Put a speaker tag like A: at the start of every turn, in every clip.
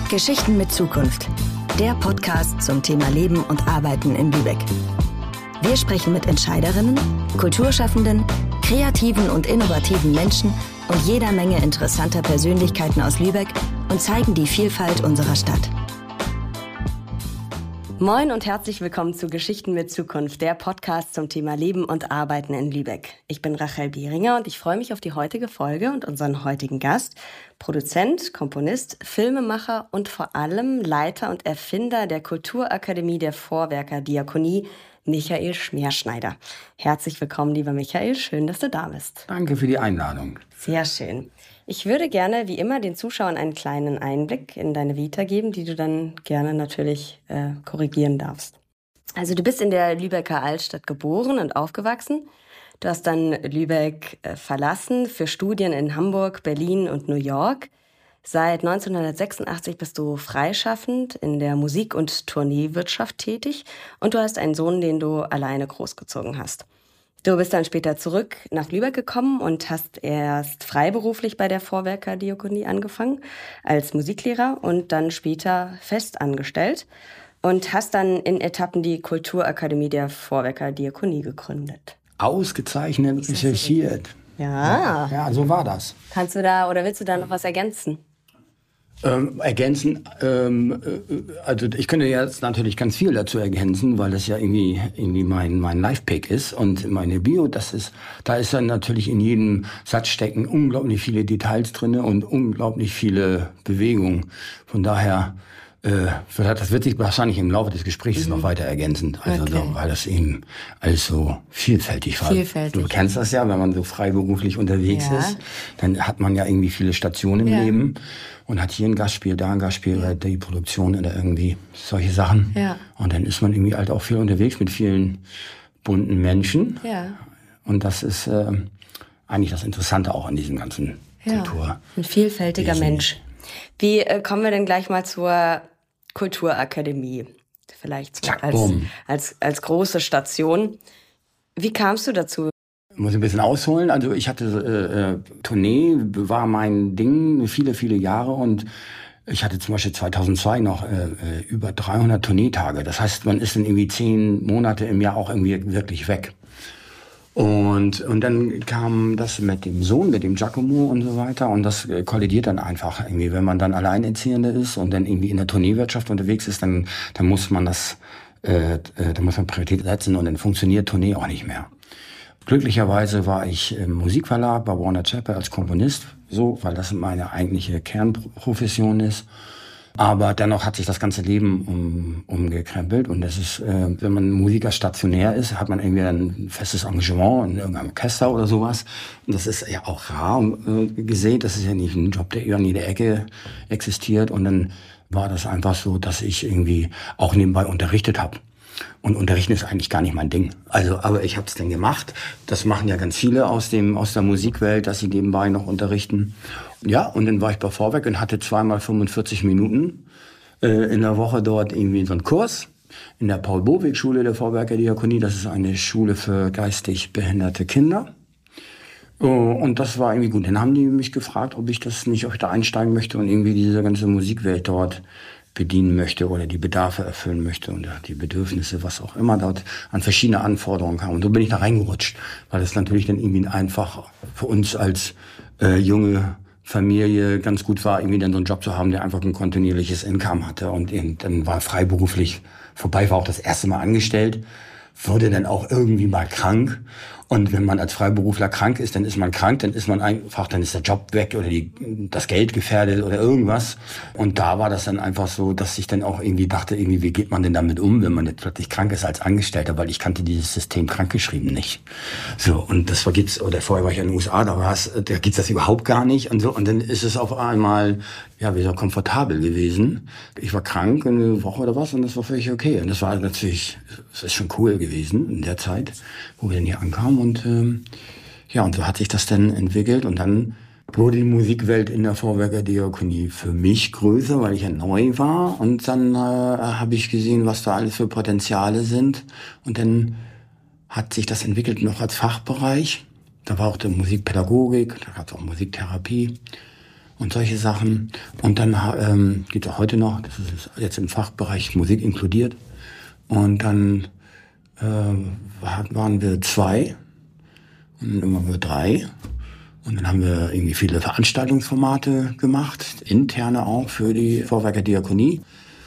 A: Geschichten mit Zukunft. Der Podcast zum Thema Leben und Arbeiten in Lübeck. Wir sprechen mit Entscheiderinnen, Kulturschaffenden, kreativen und innovativen Menschen und jeder Menge interessanter Persönlichkeiten aus Lübeck und zeigen die Vielfalt unserer Stadt. Moin und herzlich willkommen zu Geschichten mit Zukunft, der Podcast zum Thema Leben und Arbeiten in Lübeck. Ich bin Rachel Bieringer und ich freue mich auf die heutige Folge und unseren heutigen Gast, Produzent, Komponist, Filmemacher und vor allem Leiter und Erfinder der Kulturakademie der Vorwerker Diakonie, Michael Schmerschneider. Herzlich willkommen, lieber Michael, schön, dass du da bist.
B: Danke für die Einladung.
A: Sehr schön. Ich würde gerne, wie immer, den Zuschauern einen kleinen Einblick in deine Vita geben, die du dann gerne natürlich korrigieren darfst. Also du bist in der Lübecker Altstadt geboren und aufgewachsen. Du hast dann Lübeck verlassen für Studien in Hamburg, Berlin und New York. Seit 1986 bist du freischaffend in der Musik- und Tourneewirtschaft tätig und du hast einen Sohn, den du alleine großgezogen hast. Du bist dann später zurück nach Lübeck gekommen und hast erst freiberuflich bei der Vorwerker Diakonie angefangen als Musiklehrer und dann später fest angestellt und hast dann in Etappen die Kulturakademie der Vorwerker Diakonie gegründet.
B: Ausgezeichnet recherchiert.
A: Ja.
B: Ja, so war das.
A: Kannst du da oder willst du da noch was ergänzen?
B: Also ich könnte jetzt natürlich ganz viel dazu ergänzen, weil das ja irgendwie mein Life-Pick ist und meine Bio, da ist dann natürlich in jedem Satz stecken unglaublich viele Details drinne und unglaublich viele Bewegungen. Von daher, das wird sich wahrscheinlich im Laufe des Gesprächs noch weiter ergänzen, also okay. Weil das eben alles so vielfältig war. Du kennst das ja, wenn man so freiberuflich unterwegs ist, dann hat man ja irgendwie viele Stationen im Leben und hat hier ein Gastspiel, da ein Gastspiel, oder die Produktion oder irgendwie solche Sachen. Ja. Und dann ist man irgendwie halt auch viel unterwegs mit vielen bunten Menschen. Ja. Und das ist eigentlich das Interessante auch an diesem ganzen Kultur.
A: Ein vielfältiger Mensch. Wie kommen wir denn gleich mal zur Kulturakademie? Vielleicht so als große Station. Wie kamst du dazu?
B: Ich muss ein bisschen ausholen. Also ich hatte Tournee, war mein Ding viele, viele Jahre und ich hatte zum Beispiel 2002 noch über 300 Tourneetage. Das heißt, man ist dann irgendwie 10 Monate im Jahr auch irgendwie wirklich weg. Und dann kam das mit dem Sohn, mit dem Giacomo und so weiter. Und das kollidiert dann einfach irgendwie. Wenn man dann Alleinerziehende ist und dann irgendwie in der Tourneewirtschaft unterwegs ist, dann muss man dann muss man Priorität setzen und dann funktioniert Tournee auch nicht mehr. Glücklicherweise war ich im Musikverlag bei Warner Chappell als Komponist, so, weil das meine eigentliche Kernprofession ist. Aber dennoch hat sich das ganze Leben umgekrempelt und das ist, wenn man Musiker stationär ist, hat man irgendwie ein festes Engagement in irgendeinem Orchester oder sowas. Und das ist ja auch rar gesehen. Das ist ja nicht ein Job, der an jeder Ecke existiert. Und dann war das einfach so, dass ich irgendwie auch nebenbei unterrichtet habe. Und Unterrichten ist eigentlich gar nicht mein Ding. Also, aber ich habe es dann gemacht. Das machen ja ganz viele aus der Musikwelt, dass sie nebenbei noch unterrichten. Ja, und dann war ich bei Vorwerk und hatte 2x 45 Minuten in der Woche dort irgendwie so einen Kurs in der Paul-Bowick-Schule der Vorwerker Diakonie. Das ist eine Schule für geistig behinderte Kinder. Und das war irgendwie gut. Dann haben die mich gefragt, ob ich da einsteigen möchte und irgendwie diese ganze Musikwelt dort bedienen möchte oder die Bedarfe erfüllen möchte und die Bedürfnisse, was auch immer dort an verschiedene Anforderungen kam. Und so bin ich da reingerutscht, weil es natürlich dann irgendwie einfach für uns als junge Familie ganz gut war, irgendwie dann so einen Job zu haben, der einfach ein kontinuierliches Income hatte. Und dann war freiberuflich vorbei, war auch das erste Mal angestellt, wurde dann auch irgendwie mal krank. Und wenn man als Freiberufler krank ist, dann ist man krank, dann ist der Job weg oder das Geld gefährdet oder irgendwas. Und da war das dann einfach so, dass ich dann auch irgendwie dachte, wie geht man denn damit um, wenn man jetzt plötzlich krank ist als Angestellter, weil ich kannte dieses System krankgeschrieben nicht. So, und vorher war ich in den USA, da gibt's das überhaupt gar nicht und so. Und dann ist es auf einmal, wieder komfortabel gewesen. Ich war krank eine Woche oder was und das war völlig okay. Und das ist schon cool gewesen in der Zeit, wo wir dann hier ankamen. Und und so hat sich das dann entwickelt. Und dann wurde die Musikwelt in der Vorwerker Diakonie für mich größer, weil ich ja neu war. Und dann habe ich gesehen, was da alles für Potenziale sind. Und dann hat sich das entwickelt noch als Fachbereich. Da war auch die Musikpädagogik, da gab es auch Musiktherapie. und solche Sachen. Und dann geht es auch heute noch, das ist jetzt im Fachbereich Musik inkludiert. Und dann waren wir 2 und dann irgendwann wir 3. Und dann haben wir irgendwie viele Veranstaltungsformate gemacht, interne auch für die Vorwerker Diakonie.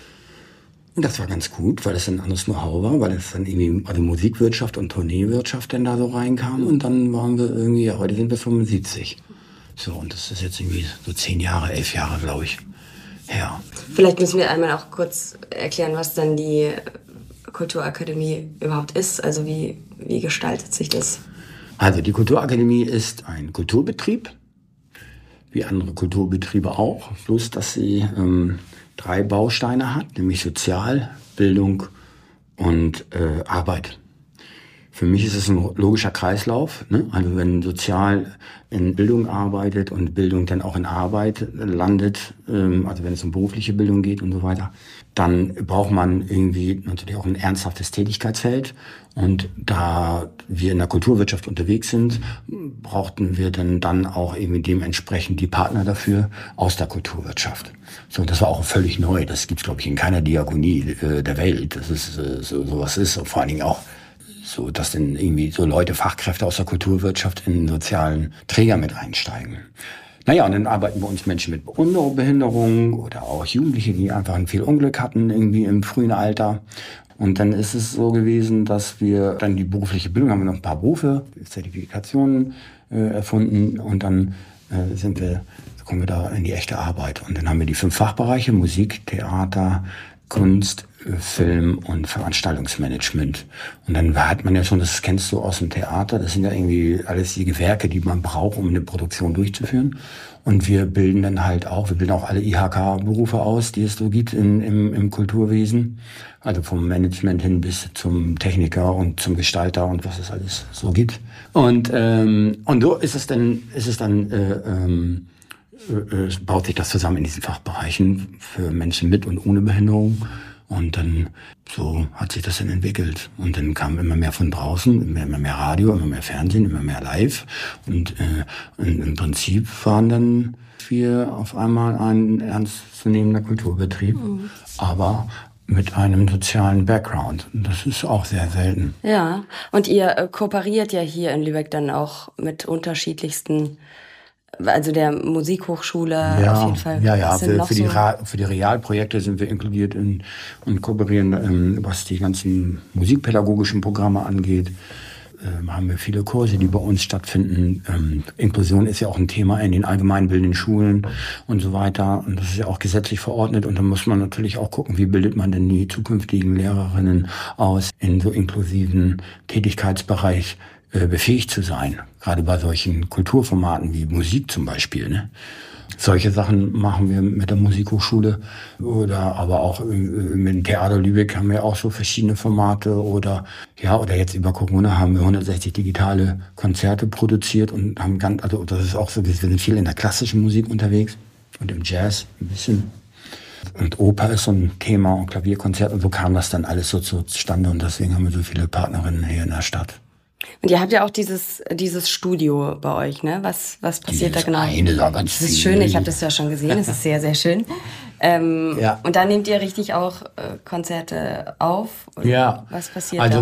B: Und das war ganz gut, weil das ein anderes Know-how war, weil es dann irgendwie, also Musikwirtschaft und Tourneewirtschaft dann da so reinkam. Und dann waren wir irgendwie, ja, heute sind wir 75. So, und das ist jetzt irgendwie so 10 Jahre, 11 Jahre, glaube ich, her.
A: Vielleicht müssen wir einmal auch kurz erklären, was dann die Kulturakademie überhaupt ist. Also wie gestaltet sich das?
B: Also die Kulturakademie ist ein Kulturbetrieb, wie andere Kulturbetriebe auch, bloß dass sie 3 Bausteine hat, nämlich Sozial, Bildung und Arbeit. Für mich ist es ein logischer Kreislauf, ne? Also wenn Sozial in Bildung arbeitet und Bildung dann auch in Arbeit landet, also wenn es um berufliche Bildung geht und so weiter, dann braucht man irgendwie natürlich auch ein ernsthaftes Tätigkeitsfeld. Und da wir in der Kulturwirtschaft unterwegs sind, brauchten wir dann auch irgendwie dementsprechend die Partner dafür aus der Kulturwirtschaft. So, das war auch völlig neu. Das gibt's, glaube ich, in keiner Diakonie der Welt. Das ist sowas ist und vor allen Dingen auch so, dass dann irgendwie so Leute, Fachkräfte aus der Kulturwirtschaft in sozialen Träger mit einsteigen. Naja, und dann arbeiten wir uns Menschen mit Behinderung oder auch Jugendliche, die einfach ein viel Unglück hatten, irgendwie im frühen Alter. Und dann ist es so gewesen, dass wir dann die berufliche Bildung, haben wir noch ein paar Berufe, Zertifikationen erfunden und dann kommen wir da in die echte Arbeit. Und dann haben wir die 5 Fachbereiche, Musik, Theater, Kunst, Film und Veranstaltungsmanagement. Und dann hat man ja schon, das kennst du aus dem Theater, das sind ja irgendwie alles die Gewerke, die man braucht, um eine Produktion durchzuführen. Und wir bilden auch alle IHK-Berufe aus, die es so gibt im Kulturwesen. Also vom Management hin bis zum Techniker und zum Gestalter und was es alles so gibt. Und so baut sich das zusammen in diesen Fachbereichen für Menschen mit und ohne Behinderung. Und dann so hat sich das dann entwickelt. Und dann kam immer mehr von draußen, immer mehr Radio, immer mehr Fernsehen, immer mehr Live. Und im Prinzip waren dann wir auf einmal ein ernstzunehmender Kulturbetrieb, aber mit einem sozialen Background. Und das ist auch sehr selten.
A: Ja, und ihr kooperiert ja hier in Lübeck dann auch mit unterschiedlichsten, also der Musikhochschule auf jeden Fall.
B: Ja, für die Realprojekte sind wir inkludiert und kooperieren, was die ganzen musikpädagogischen Programme angeht. Haben wir viele Kurse, die bei uns stattfinden. Inklusion ist ja auch ein Thema in den allgemeinbildenden Schulen und so weiter. Und das ist ja auch gesetzlich verordnet. Und da muss man natürlich auch gucken, wie bildet man denn die zukünftigen Lehrerinnen aus, in so inklusiven Tätigkeitsbereich befähigt zu sein. Gerade bei solchen Kulturformaten wie Musik zum Beispiel, ne? Solche Sachen machen wir mit der Musikhochschule oder aber auch mit dem Theater Lübeck haben wir auch so verschiedene Formate oder jetzt über Corona haben wir 160 digitale Konzerte produziert und haben das ist auch so, wir sind viel in der klassischen Musik unterwegs und im Jazz ein bisschen. Und Oper ist so ein Thema und Klavierkonzert und so kam das dann alles so zustande und deswegen haben wir so viele Partnerinnen hier in der Stadt.
A: Und ihr habt ja auch dieses Studio bei euch, ne? Was passiert da genau?
B: Das
A: ist schön, ich habe das ja schon gesehen, es ist sehr, sehr schön. Und da nehmt ihr richtig auch Konzerte auf? Oder
B: ja,
A: was passiert
B: also
A: da?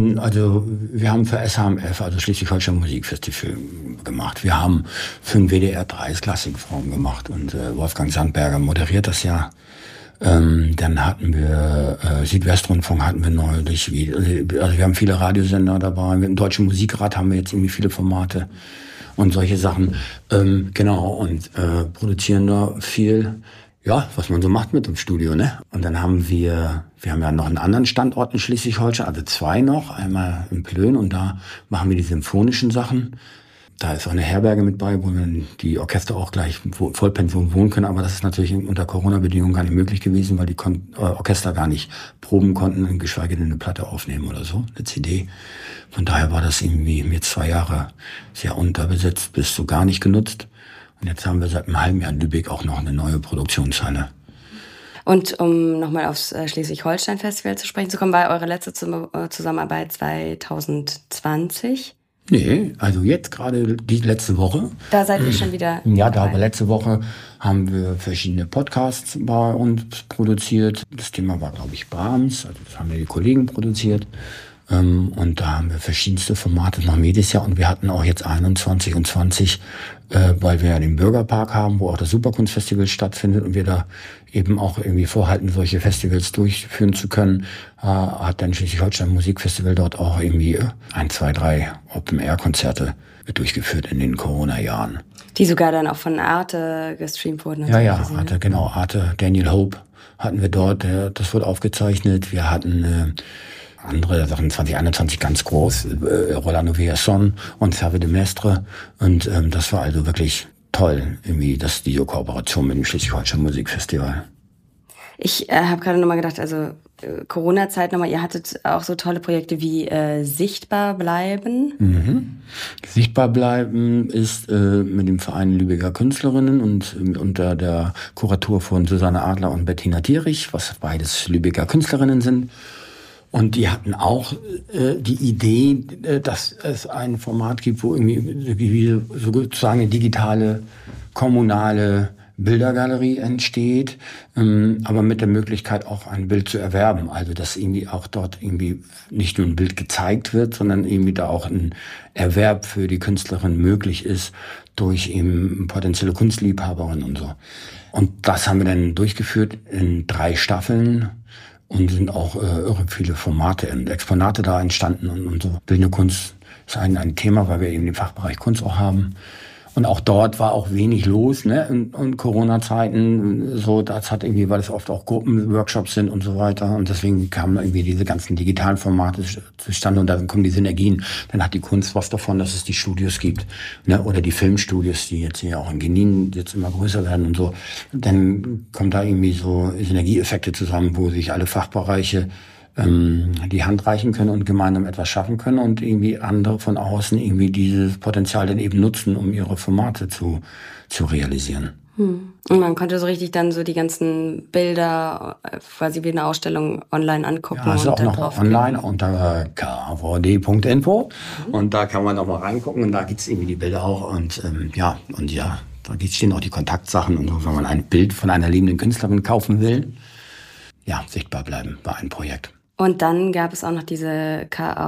B: wir haben für SHMF, also Schleswig-Holstein Musikfestival gemacht. Wir haben für den WDR 3 Klassikforum gemacht und Wolfgang Sandberger moderiert das ja. Dann hatten wir Südwestrundfunk hatten wir neulich, also wir haben viele Radiosender dabei, mit dem Deutschen Musikrat haben wir jetzt irgendwie viele Formate und solche Sachen, genau, und produzieren da viel, ja, was man so macht mit dem Studio, ne? Und dann haben wir haben ja noch einen anderen Standort in Schleswig-Holstein, also 2 noch, einmal in Plön und da machen wir die symphonischen Sachen. Da ist auch eine Herberge mit bei, wo dann die Orchester auch gleich Vollpension wohnen können. Aber das ist natürlich unter Corona-Bedingungen gar nicht möglich gewesen, weil die Orchester gar nicht proben konnten, geschweige denn eine Platte aufnehmen oder so, eine CD. Von daher war das irgendwie jetzt 2 Jahre sehr unterbesetzt, bis so gar nicht genutzt. Und jetzt haben wir seit einem halben Jahr in Lübeck auch noch eine neue Produktionshalle.
A: Und um nochmal aufs Schleswig-Holstein-Festival zu sprechen zu kommen, war eure letzte Zusammenarbeit 2020.
B: Nee, also jetzt gerade die letzte Woche.
A: Da seid ihr schon wieder.
B: Ja, da aber letzte Woche haben wir verschiedene Podcasts bei uns produziert. Das Thema war, glaube ich, Brahms. Also das haben wir die Kollegen produziert. Und da haben wir verschiedenste Formate noch jedes Jahr. Und wir hatten auch jetzt 21 und 20, weil wir ja den Bürgerpark haben, wo auch das Superkunstfestival stattfindet und wir da eben auch irgendwie vorhalten, solche Festivals durchführen zu können, hat dann Schleswig-Holstein Musikfestival dort auch irgendwie 1, 2, 3 Open-Air-Konzerte durchgeführt in den Corona-Jahren.
A: Die sogar dann auch von Arte gestreamt wurden.
B: Ja, Arte, genau. Arte, Daniel Hope hatten wir dort, das wurde aufgezeichnet. Wir hatten andere Sachen, 2021 ganz groß, Rolando Villazón und Serve de Mestre. Und das war also wirklich toll, irgendwie diese Kooperation mit dem Schleswig-Holstein Musikfestival.
A: Ich habe gerade nochmal gedacht, also Corona-Zeit nochmal, ihr hattet auch so tolle Projekte wie Sichtbar bleiben.
B: Mhm. Sichtbar bleiben ist mit dem Verein Lübecker Künstlerinnen und unter der Kuratur von Susanne Adler und Bettina Thierich, was beides Lübecker Künstlerinnen sind. Und die hatten auch die Idee, dass es ein Format gibt, wo irgendwie sozusagen eine digitale, kommunale Bildergalerie entsteht, aber mit der Möglichkeit auch ein Bild zu erwerben. Also dass irgendwie auch dort irgendwie nicht nur ein Bild gezeigt wird, sondern irgendwie da auch ein Erwerb für die Künstlerin möglich ist durch eben potenzielle Kunstliebhaberinnen und so. Und das haben wir dann durchgeführt in 3 Staffeln. Und sind auch irre viele Formate und Exponate da entstanden und so. Bildende Kunst ist ein Thema, weil wir eben den Fachbereich Kunst auch haben. Und auch dort war auch wenig los, ne? Und Corona-Zeiten, so, das hat irgendwie, weil es oft auch Gruppenworkshops sind und so weiter. Und deswegen kamen irgendwie diese ganzen digitalen Formate zustande und dann kommen die Synergien. Dann hat die Kunst was davon, dass es die Studios gibt, ne? Oder die Filmstudios, die jetzt hier auch in Genin jetzt immer größer werden und so. Dann kommen da irgendwie so Synergieeffekte zusammen, wo sich alle Fachbereiche die Hand reichen können und gemeinsam etwas schaffen können und irgendwie andere von außen irgendwie dieses Potenzial dann eben nutzen, um ihre Formate zu realisieren.
A: Und man konnte so richtig dann so die ganzen Bilder quasi wie eine Ausstellung online angucken.
B: Ja, also auch noch online unter kvd.info und da kann man auch mal reingucken und da gibt's irgendwie die Bilder auch und da stehen auch die Kontaktsachen und so, wenn man ein Bild von einer lebenden Künstlerin kaufen will. Ja, sichtbar bleiben war ein Projekt.
A: Und dann gab es auch noch diese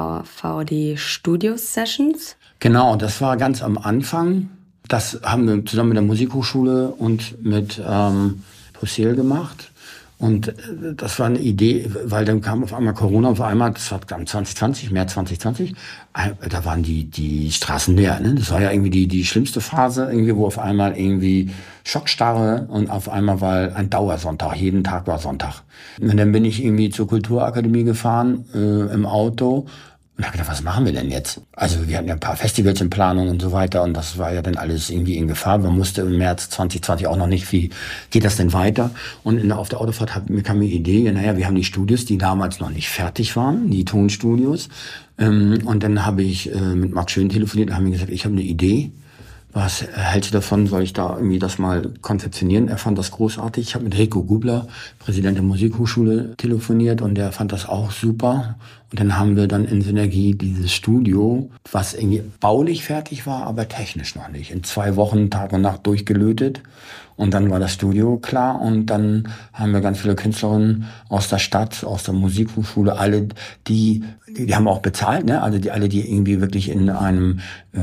A: KVD Studio Sessions.
B: Genau, das war ganz am Anfang. Das haben wir zusammen mit der Musikhochschule und mit Possel gemacht. Und das war eine Idee, weil dann kam auf einmal Corona, auf einmal, das war am 2020, März 2020, da waren die Straßen leer. Ne? Das war ja irgendwie die schlimmste Phase, irgendwie, wo auf einmal irgendwie Schockstarre und auf einmal war ein Dauersonntag, jeden Tag war Sonntag. Und dann bin ich irgendwie zur Kulturakademie gefahren im Auto und habe gedacht, was machen wir denn jetzt? Also wir hatten ja ein paar Festivals in Planung und so weiter und das war ja dann alles irgendwie in Gefahr. Man wusste im März 2020 auch noch nicht, wie geht das denn weiter? Und auf der Autofahrt kam mir die Idee, naja, wir haben die Studios, die damals noch nicht fertig waren, die Tonstudios. Und dann habe ich mit Marc Schön telefoniert und haben mir gesagt, ich habe eine Idee. Was hältst du davon? Soll ich da irgendwie das mal konzeptionieren? Er fand das großartig. Ich habe mit Rico Gubler, Präsident der Musikhochschule, telefoniert und der fand das auch super. Und dann haben wir dann in Synergie dieses Studio, was irgendwie baulich fertig war, aber technisch noch nicht. In 2 Wochen Tag und Nacht durchgelötet. Und dann war das Studio klar und dann haben wir ganz viele Künstlerinnen aus der Stadt, aus der Musikhochschule, alle, die haben auch bezahlt, ne? Also alle, die irgendwie wirklich in einem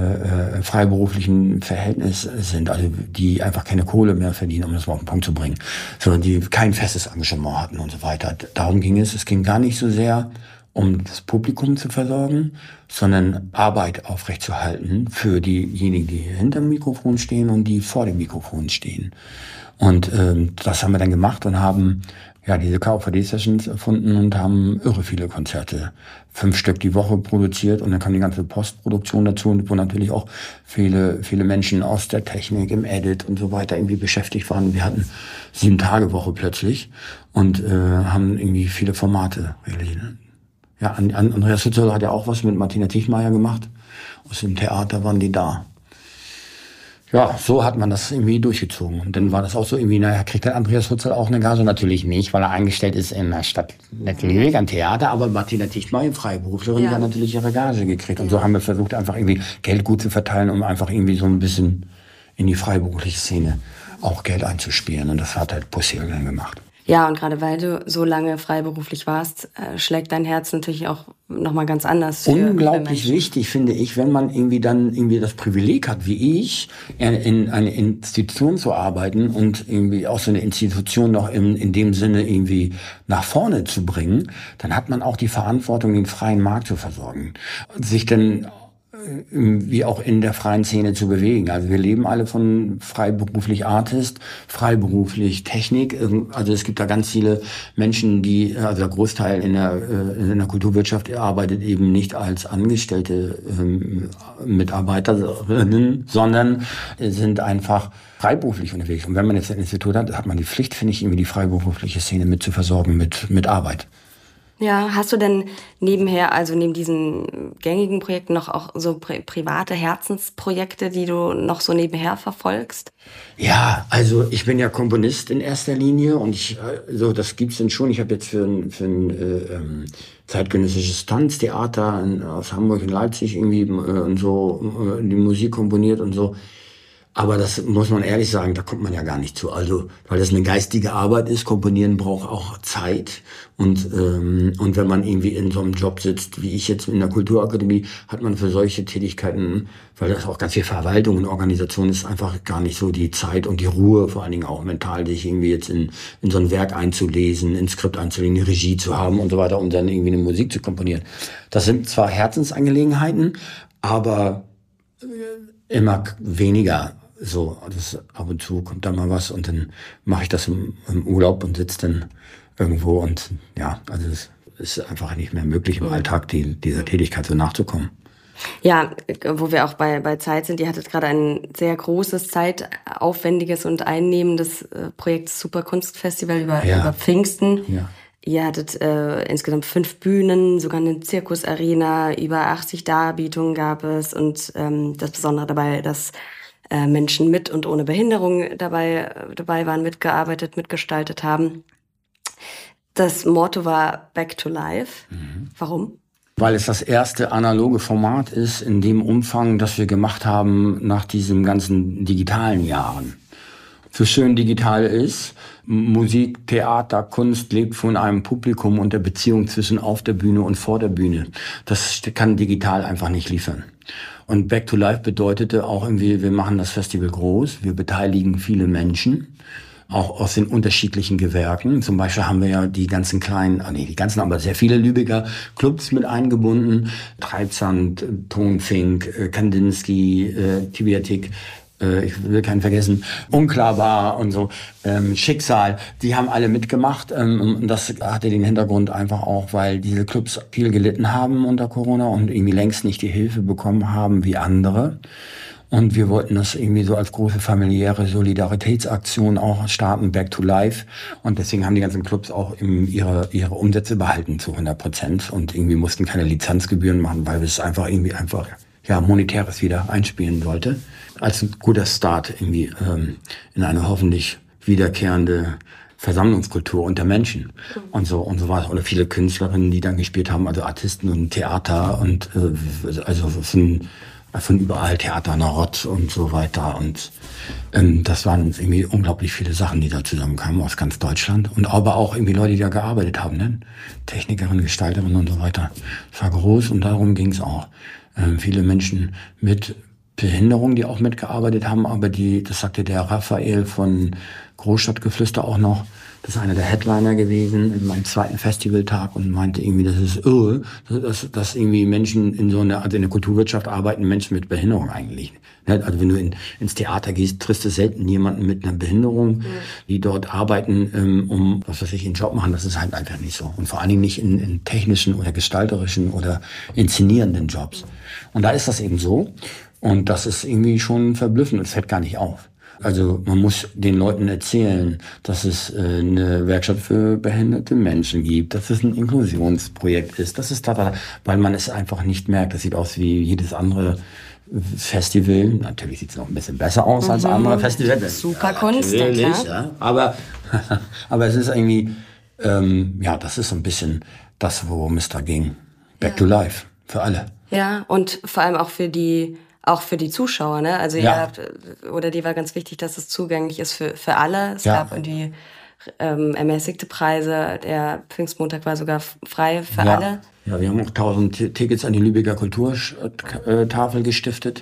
B: freiberuflichen Verhältnis sind, also die einfach keine Kohle mehr verdienen, um das mal auf den Punkt zu bringen, sondern die kein festes Engagement hatten und so weiter. Darum ging es. Es ging gar nicht so sehr um das Publikum zu versorgen, sondern Arbeit aufrechtzuerhalten für diejenigen, die hinter dem Mikrofon stehen und die vor dem Mikrofon stehen. Und das haben wir dann gemacht und haben diese KVD-Sessions erfunden und haben irre viele Konzerte, 5 Stück die Woche produziert und dann kam die ganze Postproduktion dazu, wo natürlich auch viele Menschen aus der Technik, im Edit und so weiter irgendwie beschäftigt waren. Wir hatten 7-Tage-Woche plötzlich und haben irgendwie viele Formate realisiert. Ja, Andreas Hützel hat ja auch was mit Martina Tichmeier gemacht. Aus dem Theater waren die da. Ja, so hat man das irgendwie durchgezogen. Und dann war das auch so irgendwie, naja, kriegt der Andreas Hutzel auch eine Gage? Natürlich nicht, weil er eingestellt ist in der Stadt Nettlich am Theater, aber Martina Tichtmeier, Freiberuflerin, die hat natürlich ihre Gage gekriegt. Und so haben wir versucht, einfach irgendwie Geld gut zu verteilen, um einfach irgendwie so ein bisschen in die freiberufliche Szene auch Geld einzuspielen. Und das hat halt Pussy dann gemacht.
A: Ja, und gerade weil du so lange freiberuflich warst, schlägt dein Herz natürlich auch nochmal ganz anders.
B: Unglaublich wichtig, finde ich, wenn man irgendwie dann irgendwie das Privileg hat, wie ich, in eine Institution zu arbeiten und irgendwie auch so eine Institution noch in dem Sinne irgendwie nach vorne zu bringen, dann hat man auch die Verantwortung, den freien Markt zu versorgen. Sich dann wie auch in der freien Szene zu bewegen. Also wir leben alle von freiberuflich Artist, freiberuflich Technik. Also es gibt da ganz viele Menschen, also der Großteil in der Kulturwirtschaft arbeitet eben nicht als angestellte Mitarbeiterinnen, sondern sind einfach freiberuflich unterwegs. Und wenn man jetzt ein Institut hat, hat man die Pflicht, finde ich, irgendwie die freiberufliche Szene mit zu versorgen mit Arbeit.
A: Ja, hast du denn nebenher, also neben diesen gängigen Projekten noch auch so private Herzensprojekte, die du noch so nebenher verfolgst?
B: Ja, also ich bin ja Komponist in erster Linie und das gibt's denn schon. Ich habe jetzt für ein zeitgenössisches Tanztheater aus Hamburg und Leipzig irgendwie und so die Musik komponiert und so. Aber das muss man ehrlich sagen, da kommt man ja gar nicht zu. Also, weil das eine geistige Arbeit ist, Komponieren braucht auch Zeit. Und wenn man irgendwie in so einem Job sitzt, wie ich jetzt in der Kulturakademie, hat man für solche Tätigkeiten, weil das auch ganz viel Verwaltung und Organisation ist, einfach gar nicht so die Zeit und die Ruhe, vor allen Dingen auch mental, sich irgendwie jetzt in so ein Werk einzulesen, ins Skript einzulegen, eine Regie zu haben und so weiter, um dann irgendwie eine Musik zu komponieren. Das sind zwar Herzensangelegenheiten, aber immer weniger. So, das ab und zu kommt da mal was und dann mache ich das im Urlaub und sitze dann irgendwo und ja, also es ist einfach nicht mehr möglich im Alltag dieser Tätigkeit so nachzukommen.
A: Ja, wo wir auch bei Zeit sind, ihr hattet gerade ein sehr großes, zeitaufwendiges und einnehmendes Projekt Super Kunstfestival über Pfingsten. Ja. Ihr hattet insgesamt 5 Bühnen, sogar eine Zirkusarena, über 80 Darbietungen gab es und das Besondere dabei, dass Menschen mit und ohne Behinderung dabei waren, mitgestaltet haben. Das Motto war Back to Life. Warum?
B: Weil es das erste analoge Format ist in dem Umfang, das wir gemacht haben nach diesen ganzen digitalen Jahren. So schön digital ist, Musik, Theater, Kunst lebt von einem Publikum und der Beziehung zwischen auf der Bühne und vor der Bühne. Das kann digital einfach nicht liefern. Und Back to Life bedeutete auch irgendwie, wir machen das Festival groß, wir beteiligen viele Menschen, auch aus den unterschiedlichen Gewerken. Zum Beispiel haben wir ja die ganzen kleinen, aber sehr viele Lübecker Clubs mit eingebunden. Treibsand, Tonfink, Kandinsky, Tibiatik, ich will keinen vergessen, Unklarbar und so, Schicksal, die haben alle mitgemacht. Das hatte den Hintergrund einfach auch, weil diese Clubs viel gelitten haben unter Corona und irgendwie längst nicht die Hilfe bekommen haben wie andere. Und wir wollten das irgendwie so als große familiäre Solidaritätsaktion auch starten, Back to Life. Und deswegen haben die ganzen Clubs auch ihre Umsätze behalten zu 100% und irgendwie mussten keine Lizenzgebühren machen, weil es einfach monetäres wieder einspielen sollte. Als ein guter Start irgendwie in eine hoffentlich wiederkehrende Versammlungskultur unter Menschen. Und so war es. Oder viele Künstlerinnen, die dann gespielt haben, also Artisten und Theater und also von überall, Theater Narott und so weiter. Und das waren irgendwie unglaublich viele Sachen, die da zusammenkamen aus ganz Deutschland. Und aber auch irgendwie Leute, die da gearbeitet haben, ne? Technikerinnen, Gestalterinnen und so weiter. Es war groß und darum ging es auch. Viele Menschen mit Behinderung, die auch mitgearbeitet haben, aber das sagte der Raphael von Großstadtgeflüster auch noch, das ist einer der Headliner gewesen in meinem 2. Festivaltag und meinte irgendwie, das ist irre, dass irgendwie Menschen in der Kulturwirtschaft arbeiten, Menschen mit Behinderung eigentlich. Also wenn du ins Theater gehst, triffst du selten jemanden mit einer Behinderung, die dort arbeiten, einen Job machen, das ist halt einfach nicht so. Und vor allen Dingen nicht in technischen oder gestalterischen oder inszenierenden Jobs. Und da ist das eben so. Und das ist irgendwie schon verblüffend. Es fällt gar nicht auf. Also man muss den Leuten erzählen, dass es eine Werkstatt für behinderte Menschen gibt, dass es ein Inklusionsprojekt ist, dass es weil man es einfach nicht merkt. Das sieht aus wie jedes andere Festival. Natürlich sieht es noch ein bisschen besser aus als andere Festivals.
A: Super Kunst, ja, klar.
B: Ja. Aber es ist irgendwie, das ist so ein bisschen das, worum es da ging. Back to life, für alle.
A: Ja, und vor allem auch für die Zuschauer, ne? Also dir war ganz wichtig, dass es zugänglich ist für alle. Es gab irgendwie ermäßigte Preise. Der Pfingstmontag war sogar frei für alle.
B: Ja, wir haben auch 1000 Tickets an die Lübecker Kulturtafel gestiftet.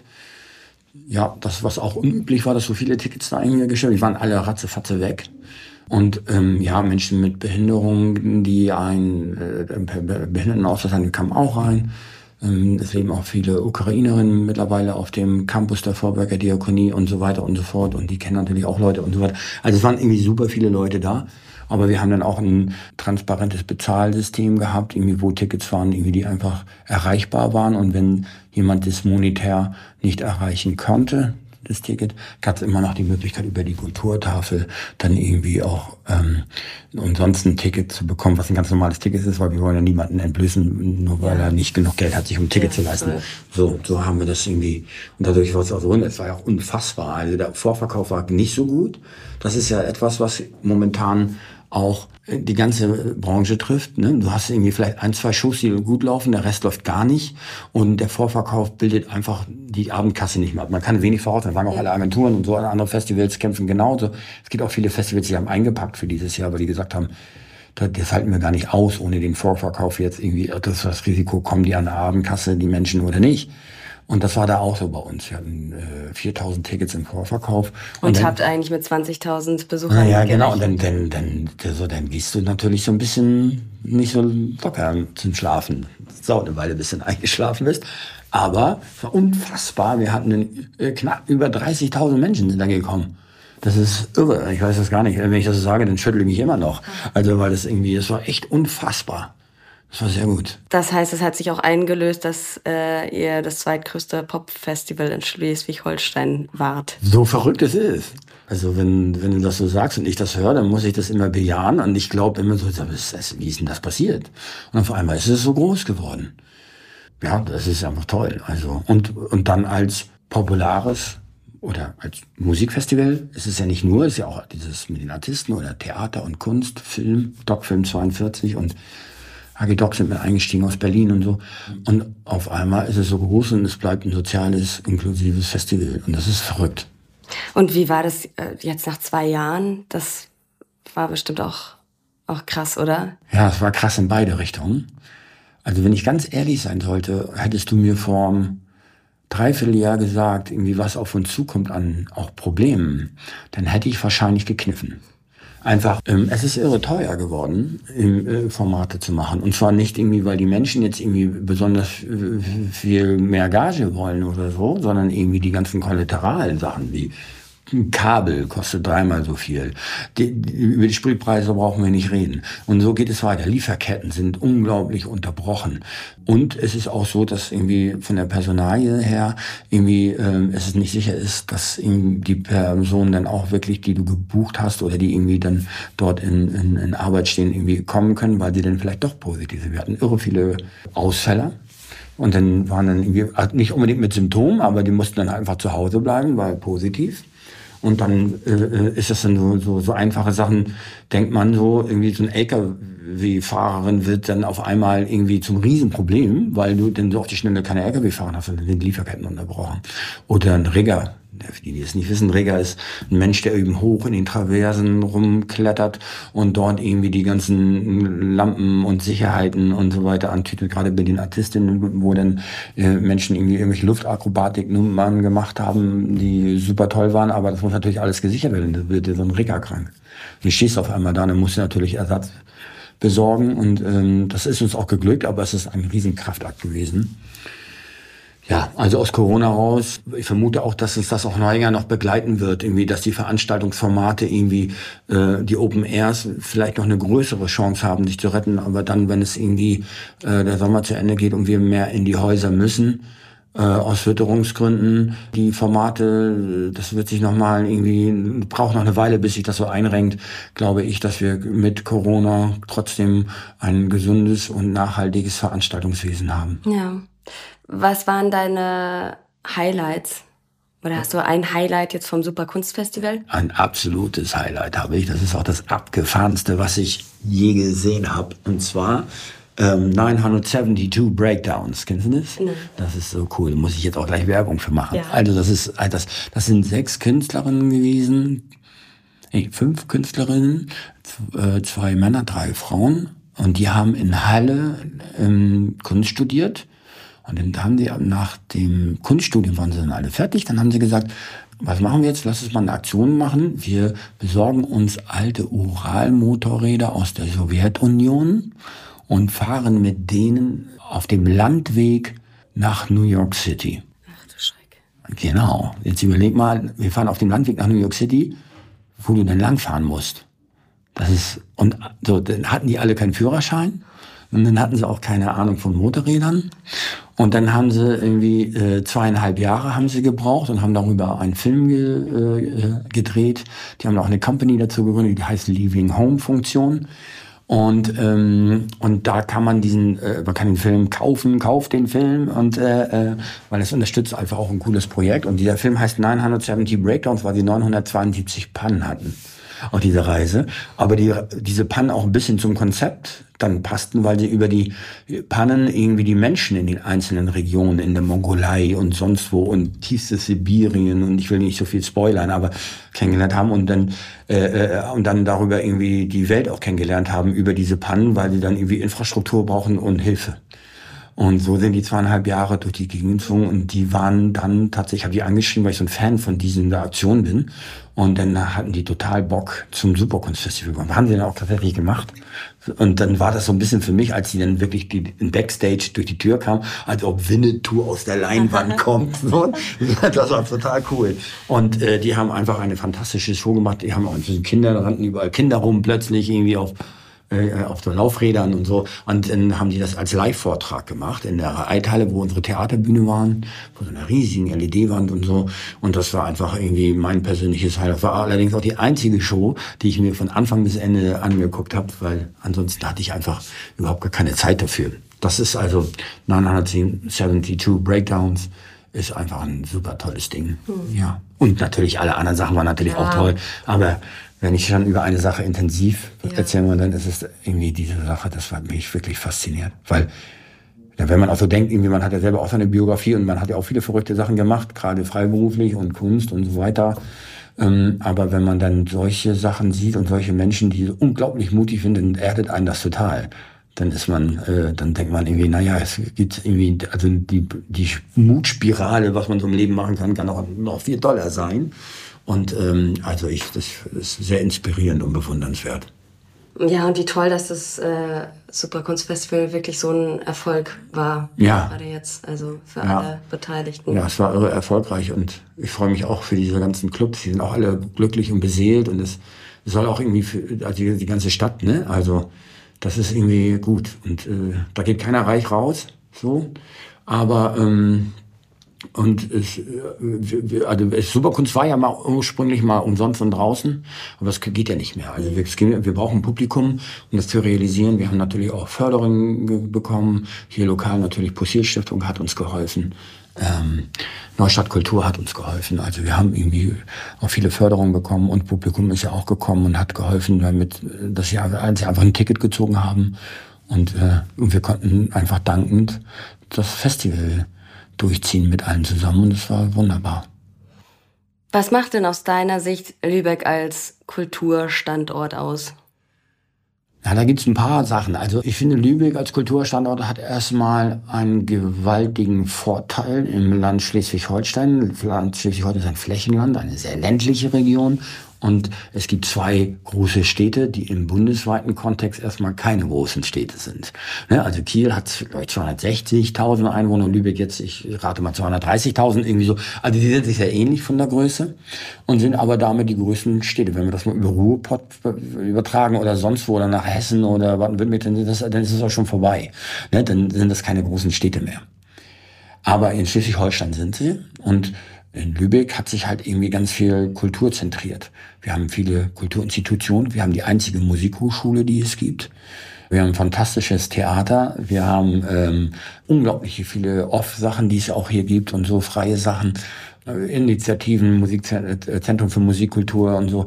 B: Ja, das, was auch unüblich war, dass so viele Tickets da eigentlich gestiftet. Die waren alle ratzefatze weg. Und Menschen mit Behinderungen, die einen Behindertenausweis haben, die kamen auch rein. Es leben auch viele Ukrainerinnen mittlerweile auf dem Campus der Vorwerker Diakonie und so weiter und so fort. Und die kennen natürlich auch Leute und so weiter. Also es waren irgendwie super viele Leute da. Aber wir haben dann auch ein transparentes Bezahlsystem gehabt, irgendwie, wo Tickets waren, irgendwie, die einfach erreichbar waren. Und wenn jemand das monetär nicht erreichen konnte, das Ticket, gab es immer noch die Möglichkeit, über die Kulturtafel dann irgendwie auch umsonst ein Ticket zu bekommen, was ein ganz normales Ticket ist, weil wir wollen ja niemanden entblößen, nur weil er nicht genug Geld hat, sich um ein Ticket zu leisten. So haben wir das irgendwie. Und dadurch war es auch so, es war ja auch unfassbar. Also der Vorverkauf war nicht so gut. Das ist ja etwas, was momentan auch die ganze Branche trifft. Ne? Du hast irgendwie vielleicht 1, 2 Shows, die gut laufen, der Rest läuft gar nicht. Und der Vorverkauf bildet einfach die Abendkasse nicht mehr ab. Man kann wenig voraus, dann sagen auch alle Agenturen und so, andere Festivals kämpfen genauso. Es gibt auch viele Festivals, die haben eingepackt für dieses Jahr, weil die gesagt haben, das halten wir gar nicht aus, ohne den Vorverkauf jetzt irgendwie, das Risiko, kommen die an der Abendkasse, die Menschen oder nicht. Und das war da auch so bei uns. Wir hatten 4000 Tickets im Vorverkauf.
A: Und dann, habt eigentlich mit 20.000 Besuchern
B: ja, genau. Und dann gehst du natürlich so ein bisschen nicht so locker zum Schlafen. Es dauert eine Weile, bis du eingeschlafen bist. Aber es war unfassbar. Wir hatten knapp über 30.000 Menschen sind da gekommen. Das ist irre. Ich weiß das gar nicht. Wenn ich das so sage, dann schüttle ich mich immer noch. Also, weil das war echt unfassbar. Das war sehr gut.
A: Das heißt, es hat sich auch eingelöst, dass ihr das zweitgrößte Pop-Festival in Schleswig-Holstein wart.
B: So verrückt es ist. Also wenn du das so sagst und ich das höre, dann muss ich das immer bejahen. Und ich glaube immer so, wie ist denn das passiert? Und auf einmal ist es so groß geworden. Ja, das ist einfach toll. Also und dann als populares oder als Musikfestival ist es ja nicht nur, es ist ja auch dieses mit den Artisten oder Theater und Kunst, Film, Doc-Film 42 und HG Doc sind mit eingestiegen aus Berlin und so. Und auf einmal ist es so groß und es bleibt ein soziales, inklusives Festival. Und das ist verrückt.
A: Und wie war das jetzt nach 2 Jahren? Das war bestimmt auch krass, oder?
B: Ja, es war krass in beide Richtungen. Also wenn ich ganz ehrlich sein sollte, hättest du mir vor einem Dreivierteljahr gesagt, irgendwie was auf uns zukommt an auch Problemen, dann hätte ich wahrscheinlich gekniffen. Einfach, es ist irre teuer geworden, Formate zu machen. Und zwar nicht irgendwie, weil die Menschen jetzt irgendwie besonders viel mehr Gage wollen oder so, sondern irgendwie die ganzen kollateralen Sachen wie Kabel kostet 3-mal so viel. Über die Spritpreise brauchen wir nicht reden. Und so geht es weiter. Lieferketten sind unglaublich unterbrochen. Und es ist auch so, dass irgendwie von der Personalie her irgendwie es nicht sicher ist, dass irgendwie die Personen dann auch wirklich, die du gebucht hast oder die irgendwie dann dort in Arbeit stehen, irgendwie kommen können, weil die dann vielleicht doch positiv sind. Wir hatten irre viele Ausfälle. Und dann waren dann irgendwie, nicht unbedingt mit Symptomen, aber die mussten dann einfach zu Hause bleiben, weil positiv. Und dann ist das dann so einfache Sachen, denkt man so, irgendwie so ein LKW-Fahrerin wird dann auf einmal irgendwie zum Riesenproblem, weil du dann so auf die Schnelle keine LKW-Fahrer hast und dann sind die Lieferketten unterbrochen. Oder ein Rigger. Für die es nicht wissen, Rigger ist ein Mensch, der eben hoch in den Traversen rumklettert und dort irgendwie die ganzen Lampen und Sicherheiten und so weiter antütet, gerade bei den Artistinnen, wo dann Menschen irgendwie irgendwelche Luftakrobatik-Nummern gemacht haben, die super toll waren, aber das muss natürlich alles gesichert werden, da wird so ein Rigger krank. Du stehst auf einmal da, dann musst du natürlich Ersatz besorgen und das ist uns auch geglückt, aber es ist ein Riesenkraftakt gewesen. Ja, also aus Corona raus, ich vermute auch, dass uns das auch länger noch begleiten wird, irgendwie, dass die Veranstaltungsformate irgendwie, die Open Airs vielleicht noch eine größere Chance haben, sich zu retten, aber dann, wenn es irgendwie der Sommer zu Ende geht und wir mehr in die Häuser müssen, aus Witterungsgründen, die Formate, das wird sich nochmal irgendwie, braucht noch eine Weile, bis sich das so einrenkt, glaube ich, dass wir mit Corona trotzdem ein gesundes und nachhaltiges Veranstaltungswesen haben.
A: Ja. Was waren deine Highlights? Oder hast du ein Highlight jetzt vom Superkunstfestival?
B: Ein absolutes Highlight habe ich. Das ist auch das abgefahrenste, was ich je gesehen habe. Und zwar 972 Breakdowns. Kennst du das?
A: Nein.
B: Das ist so cool. Da muss ich jetzt auch gleich Werbung für machen.
A: Ja.
B: Also das sind 6 Künstlerinnen gewesen. 5 Künstlerinnen, 2 Männer, 3 Frauen. Und die haben in Halle Kunst studiert. Und dann haben sie nach dem Kunststudium waren sie dann alle fertig. Dann haben sie gesagt, was machen wir jetzt? Lass uns mal eine Aktion machen. Wir besorgen uns alte Ural-Motorräder aus der Sowjetunion und fahren mit denen auf dem Landweg nach New York City.
A: Ach du Schreck.
B: Genau. Jetzt überleg mal, wir fahren auf dem Landweg nach New York City, wo du dann langfahren musst. Und so, dann hatten die alle keinen Führerschein. Und dann hatten sie auch keine Ahnung von Motorrädern. Und dann haben sie irgendwie 2,5 Jahre haben sie gebraucht und haben darüber einen Film gedreht. Die haben auch eine Company dazu gegründet, die heißt Leaving Home Funktion. Und da kann man man kann den Film kaufen, kauft den Film und weil es unterstützt einfach auch ein cooles Projekt. Und dieser Film heißt 970 Breakdowns, weil sie 972 Pannen hatten auf dieser Reise. Aber diese Pannen auch ein bisschen zum Konzept dann passten, weil sie über die Pannen irgendwie die Menschen in den einzelnen Regionen, in der Mongolei und sonst wo und tiefstes Sibirien und ich will nicht so viel spoilern, aber kennengelernt haben und dann darüber irgendwie die Welt auch kennengelernt haben über diese Pannen, weil sie dann irgendwie Infrastruktur brauchen und Hilfe. Und so sind die 2,5 Jahre durch die Gegend gezogen und die waren dann tatsächlich, ich habe die angeschrieben, weil ich so ein Fan von dieser Aktion bin. Und dann hatten die total Bock zum Superkunstfestival. Und haben sie dann auch tatsächlich gemacht. Und dann war das so ein bisschen für mich, als die dann wirklich in Backstage durch die Tür kam, als ob Winnetou aus der Leinwand kommt. So. Das war total cool. Und die haben einfach eine fantastische Show gemacht. Die haben auch Kinder, da rannten überall Kinder rum, plötzlich irgendwie auf so Laufrädern und so. Und dann haben die das als Live-Vortrag gemacht in der Eidhalle, wo unsere Theaterbühne waren, vor so einer riesigen LED-Wand und so. Und das war einfach irgendwie mein persönliches Highlight. Das war allerdings auch die einzige Show, die ich mir von Anfang bis Ende angeguckt habe, weil ansonsten hatte ich einfach überhaupt gar keine Zeit dafür. Das ist also 972 Breakdowns. Ist einfach ein super tolles Ding. Ja. Und natürlich alle anderen Sachen waren natürlich auch toll. Aber wenn ich schon über eine Sache intensiv erzähle, dann ist es irgendwie diese Sache, das hat mich wirklich fasziniert. Weil, ja, wenn man auch so denkt, irgendwie, man hat ja selber auch seine Biografie und man hat ja auch viele verrückte Sachen gemacht, gerade freiberuflich und Kunst und so weiter. Aber wenn man dann solche Sachen sieht und solche Menschen, die so unglaublich mutig sind, dann erdet einen das total. Dann dann denkt man irgendwie, naja, es gibt irgendwie, also die Mutspirale, was man so im Leben machen kann auch noch viel toller sein. Und das ist sehr inspirierend und bewundernswert.
A: Ja, und wie toll, dass das Superkunstfestival wirklich so ein Erfolg war.
B: Ja.
A: Gerade jetzt, also für alle Beteiligten.
B: Ja, es war irre erfolgreich und ich freue mich auch für diese ganzen Clubs. Die sind auch alle glücklich und beseelt und es soll auch irgendwie also die ganze Stadt, ne? Also das ist irgendwie gut. Und da geht keiner reich raus, so. Aber Superkunst war ja mal ursprünglich mal umsonst und draußen, aber das geht ja nicht mehr. Also wir brauchen Publikum, um das zu realisieren. Wir haben natürlich auch Förderungen bekommen. Hier lokal natürlich Possier-Stiftung hat uns geholfen. Neustadt Kultur hat uns geholfen. Also wir haben irgendwie auch viele Förderungen bekommen und Publikum ist ja auch gekommen und hat geholfen, dass sie einfach ein Ticket gezogen haben. Und wir konnten einfach dankend das Festival durchziehen mit allen zusammen und es war wunderbar.
A: Was macht denn aus deiner Sicht Lübeck als Kulturstandort aus?
B: Ja, da gibt's ein paar Sachen. Also ich finde, Lübeck als Kulturstandort hat erstmal einen gewaltigen Vorteil im Land Schleswig-Holstein. Land Schleswig-Holstein ist ein Flächenland, eine sehr ländliche Region. Und es gibt 2 große Städte, die im bundesweiten Kontext erstmal keine großen Städte sind. Ne, also Kiel hat, glaube ich, 260.000 Einwohner, Lübeck jetzt, ich rate mal 230.000, irgendwie so. Also die sind sich sehr ähnlich von der Größe und sind aber damit die größten Städte. Wenn wir das mal über Ruhrpott übertragen oder sonst wo oder nach Hessen oder Baden-Württemberg, dann ist es auch schon vorbei. Ne, dann sind das keine großen Städte mehr. Aber in Schleswig-Holstein sind sie und In Lübeck hat sich halt irgendwie ganz viel Kultur zentriert. Wir haben viele Kulturinstitutionen, wir haben die einzige Musikhochschule, die es gibt. Wir haben ein fantastisches Theater, wir haben unglaublich viele Off-Sachen, die es auch hier gibt und so freie Sachen, Initiativen, Musikzentrum für Musikkultur und so.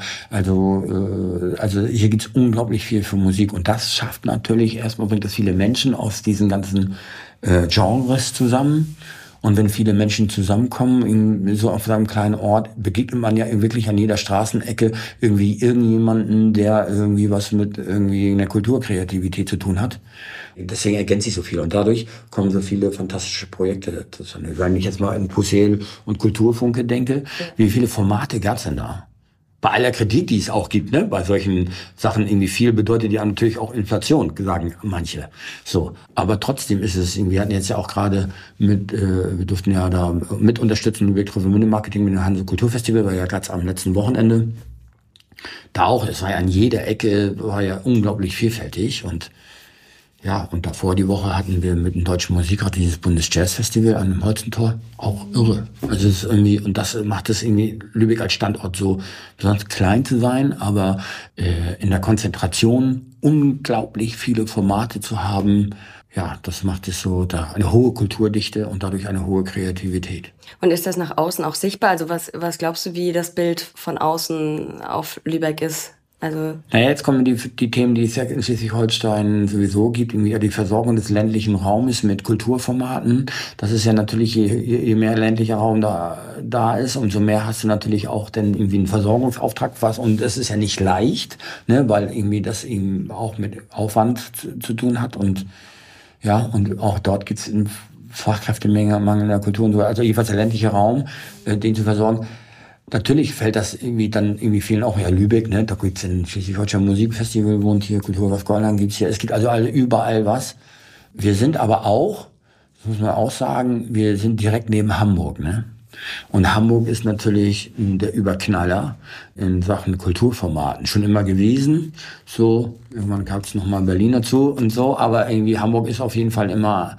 B: Also hier gibt's unglaublich viel für Musik und das schafft natürlich, erstmal bringt das viele Menschen aus diesen ganzen Genres zusammen. Und wenn viele Menschen zusammenkommen, so auf seinem kleinen Ort, begegnet man ja wirklich an jeder Straßenecke irgendwie irgendjemanden, der irgendwie was mit irgendwie einer Kulturkreativität zu tun hat. Deswegen ergänzt sich so viel und dadurch kommen so viele fantastische Projekte zustande. Wenn ich jetzt mal an Pusel und Kulturfunke denke, wie viele Formate gab's denn da? Bei aller Kritik, die es auch gibt, ne, bei solchen Sachen irgendwie viel bedeutet ja natürlich auch Inflation, sagen manche. So, aber trotzdem ist es irgendwie, wir hatten jetzt ja auch gerade wir durften ja da mit unterstützen, Lübeck Travemünde Marketing mit dem Hanse Kulturfestival, war ja gerade am letzten Wochenende. Da auch, es war ja an jeder Ecke, war ja unglaublich vielfältig und ja, und davor die Woche hatten wir mit dem Deutschen Musikrat dieses Bundesjazzfestival an dem Holzentor. Auch irre. Also es ist irgendwie, und das macht es irgendwie, Lübeck als Standort so besonders klein zu sein, aber in der Konzentration unglaublich viele Formate zu haben. Ja, das macht es so, da eine hohe Kulturdichte und dadurch eine hohe Kreativität.
A: Und ist das nach außen auch sichtbar? Also was glaubst du, wie das Bild von außen auf Lübeck ist? Also
B: naja, jetzt kommen die Themen, die es ja in Schleswig-Holstein sowieso gibt, irgendwie die Versorgung des ländlichen Raumes mit Kulturformaten. Das ist ja natürlich, je mehr ländlicher Raum da ist, umso mehr hast du natürlich auch dann irgendwie einen Versorgungsauftrag, und das ist ja nicht leicht, ne, weil irgendwie das eben auch mit Aufwand zu tun hat und ja, und auch dort gibt's einen Fachkräftemangel in der Kultur und so, also jedenfalls der ländliche Raum, den zu versorgen. Natürlich fällt das irgendwie dann irgendwie vielen auch, ja, Lübeck, ne, da gibt's ein Schleswig-Holstein Musikfestival, wohnt hier, Kultur was Golland gibt's hier, es gibt also überall was. Wir sind aber auch, das muss man auch sagen, wir sind direkt neben Hamburg, ne. Und Hamburg ist natürlich der Überknaller in Sachen Kulturformaten. Schon immer gewesen, so, irgendwann gab's noch mal Berlin dazu und so, aber irgendwie Hamburg ist auf jeden Fall immer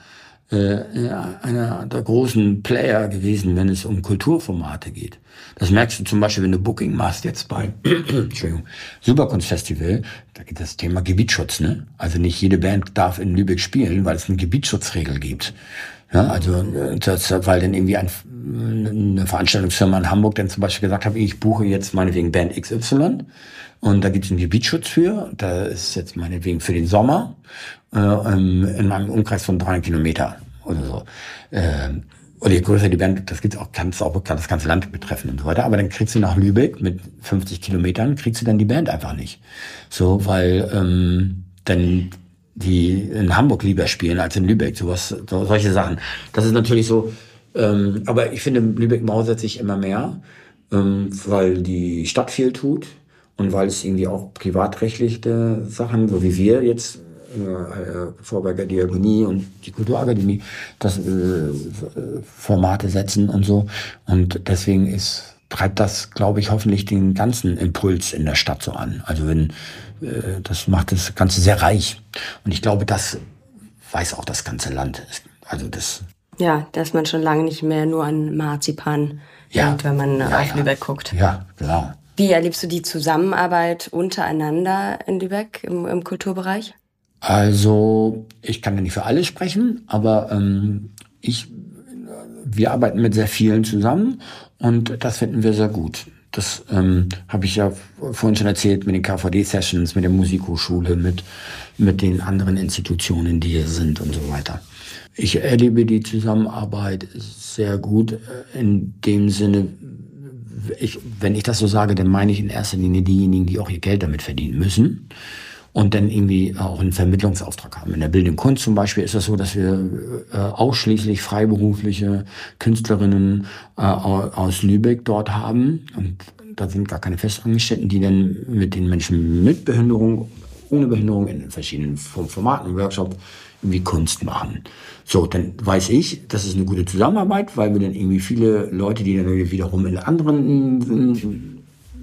B: einer der großen Player gewesen, wenn es um Kulturformate geht. Das merkst du zum Beispiel, wenn du Booking machst jetzt bei Entschuldigung, Superkunstfestival, da geht das Thema Gebietsschutz, ne? Also nicht jede Band darf in Lübeck spielen, weil es eine Gebietsschutzregel gibt. Ja, also weil dann irgendwie eine Veranstaltungsfirma in Hamburg dann zum Beispiel gesagt hat, ich buche jetzt meinetwegen Band XY und da gibt es einen Gebietsschutz für, da ist jetzt meinetwegen für den Sommer in einem Umkreis von 300 Kilometer oder so. Oder je größer die Band, das gibt's auch, kann das ganze Land betreffen und so weiter. Aber dann kriegst du nach Lübeck mit 50 Kilometern, kriegst du dann die Band einfach nicht. So, weil dann die in Hamburg lieber spielen als in Lübeck, solche Sachen. Das ist natürlich so, aber ich finde, Lübeck mausert sich immer mehr, weil die Stadt viel tut und weil es irgendwie auch privatrechtliche Sachen, so wie wir jetzt, Vorberger Diakonie und die Kulturakademie, das Formate setzen und so. Und deswegen treibt das, glaube ich, hoffentlich den ganzen Impuls in der Stadt so an. Also das macht das Ganze sehr reich. Und ich glaube, das weiß auch das ganze Land. Also
A: ja, dass man schon lange nicht mehr nur an Marzipan denkt, wenn man auf Lübeck guckt.
B: Ja, genau.
A: Wie erlebst du die Zusammenarbeit untereinander in Lübeck im Kulturbereich?
B: Also, ich kann ja nicht für alle sprechen, aber wir arbeiten mit sehr vielen zusammen und das finden wir sehr gut. Das habe ich ja vorhin schon erzählt mit den KVD-Sessions, mit der Musikhochschule, mit den anderen Institutionen, die hier sind und so weiter. Ich erlebe die Zusammenarbeit sehr gut in dem Sinne, wenn ich das so sage, dann meine ich in erster Linie diejenigen, die auch ihr Geld damit verdienen müssen. Und dann irgendwie auch einen Vermittlungsauftrag haben. In der bildenden Kunst zum Beispiel ist das so, dass wir ausschließlich freiberufliche Künstlerinnen aus Lübeck dort haben. Und da sind gar keine Festangestellten, die dann mit den Menschen mit Behinderung, ohne Behinderung in verschiedenen Formaten, Workshops irgendwie Kunst machen. So, dann weiß ich, das ist eine gute Zusammenarbeit, weil wir dann irgendwie viele Leute, die dann wiederum in anderen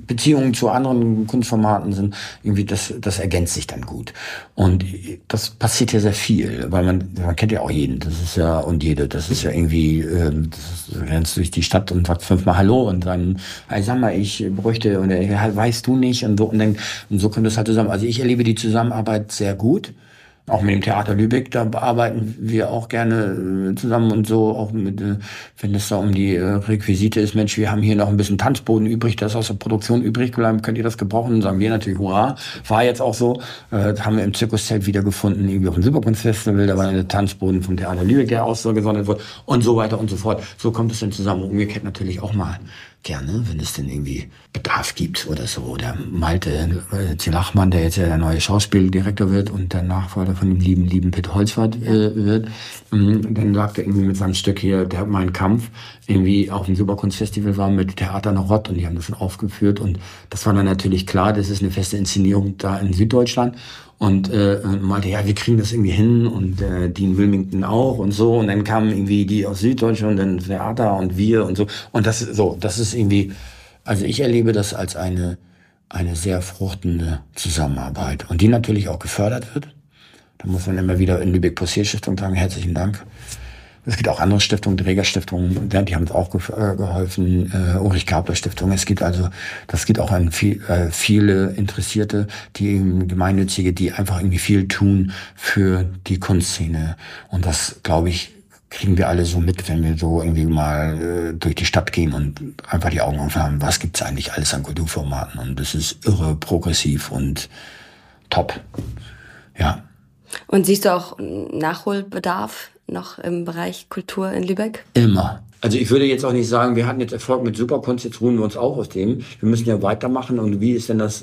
B: Beziehungen zu anderen Kunstformaten sind, irgendwie das ergänzt sich dann gut. Und das passiert ja sehr viel, weil man kennt ja auch jeden, das ist ja, und jede, das ist ja irgendwie, du rennst durch die Stadt und sagst 5-mal Hallo und dann, hey, sag mal, ich bräuchte, und weißt du nicht, und so kommt das halt zusammen. Also ich erlebe die Zusammenarbeit sehr gut. Auch mit dem Theater Lübeck, da arbeiten wir auch gerne zusammen und so, auch mit, wenn es da um die Requisite ist, Mensch, wir haben hier noch ein bisschen Tanzboden übrig, das ist aus der Produktion übrig geblieben, könnt ihr das gebrauchen? Dann sagen wir natürlich, hurra, war jetzt auch so, haben wir im Zirkuszelt wiedergefunden, irgendwie auf dem Superkunstfestival, da war der Tanzboden vom Theater Lübeck, der auch so gesondert wurde und so weiter und so fort. So kommt es dann zusammen, umgekehrt natürlich auch mal. Gerne, wenn es denn irgendwie Bedarf gibt oder so. Oder Malte Zilachmann, der jetzt ja der neue Schauspieldirektor wird und der Nachfolger von dem lieben Pitt Holzwart wird, dann sagt er irgendwie mit seinem Stück hier, der Mein Kampf, irgendwie auf dem Superkunstfestival war mit Theater noch Rott und die haben das schon aufgeführt und das war dann natürlich klar, das ist eine feste Inszenierung da in Süddeutschland. Und meinte, ja, wir kriegen das irgendwie hin und Dean Wilmington auch und so. Und dann kamen irgendwie die aus Süddeutschland und dann Theater und wir und so. Und das ist irgendwie, also ich erlebe das als eine sehr fruchtende Zusammenarbeit. Und die natürlich auch gefördert wird. Da muss man immer wieder in Lübeck-Possier-Stiftung sagen, herzlichen Dank. Es gibt auch andere Stiftungen, Trägerstiftungen, die haben uns auch geholfen, Ulrich-Gabler-Stiftung. Es gibt auch viele Interessierte, die Gemeinnützige, die einfach irgendwie viel tun für die Kunstszene. Und das, glaube ich, kriegen wir alle so mit, wenn wir so irgendwie mal durch die Stadt gehen und einfach die Augen offen haben, was gibt's eigentlich alles an Kulturformaten? Und das ist irre progressiv und top. Ja.
A: Und siehst du auch Nachholbedarf noch im Bereich Kultur in Lübeck?
B: Immer. Also ich würde jetzt auch nicht sagen, wir hatten jetzt Erfolg mit Superkunst, jetzt ruhen wir uns auch aus dem. Wir müssen ja weitermachen und wie ist denn das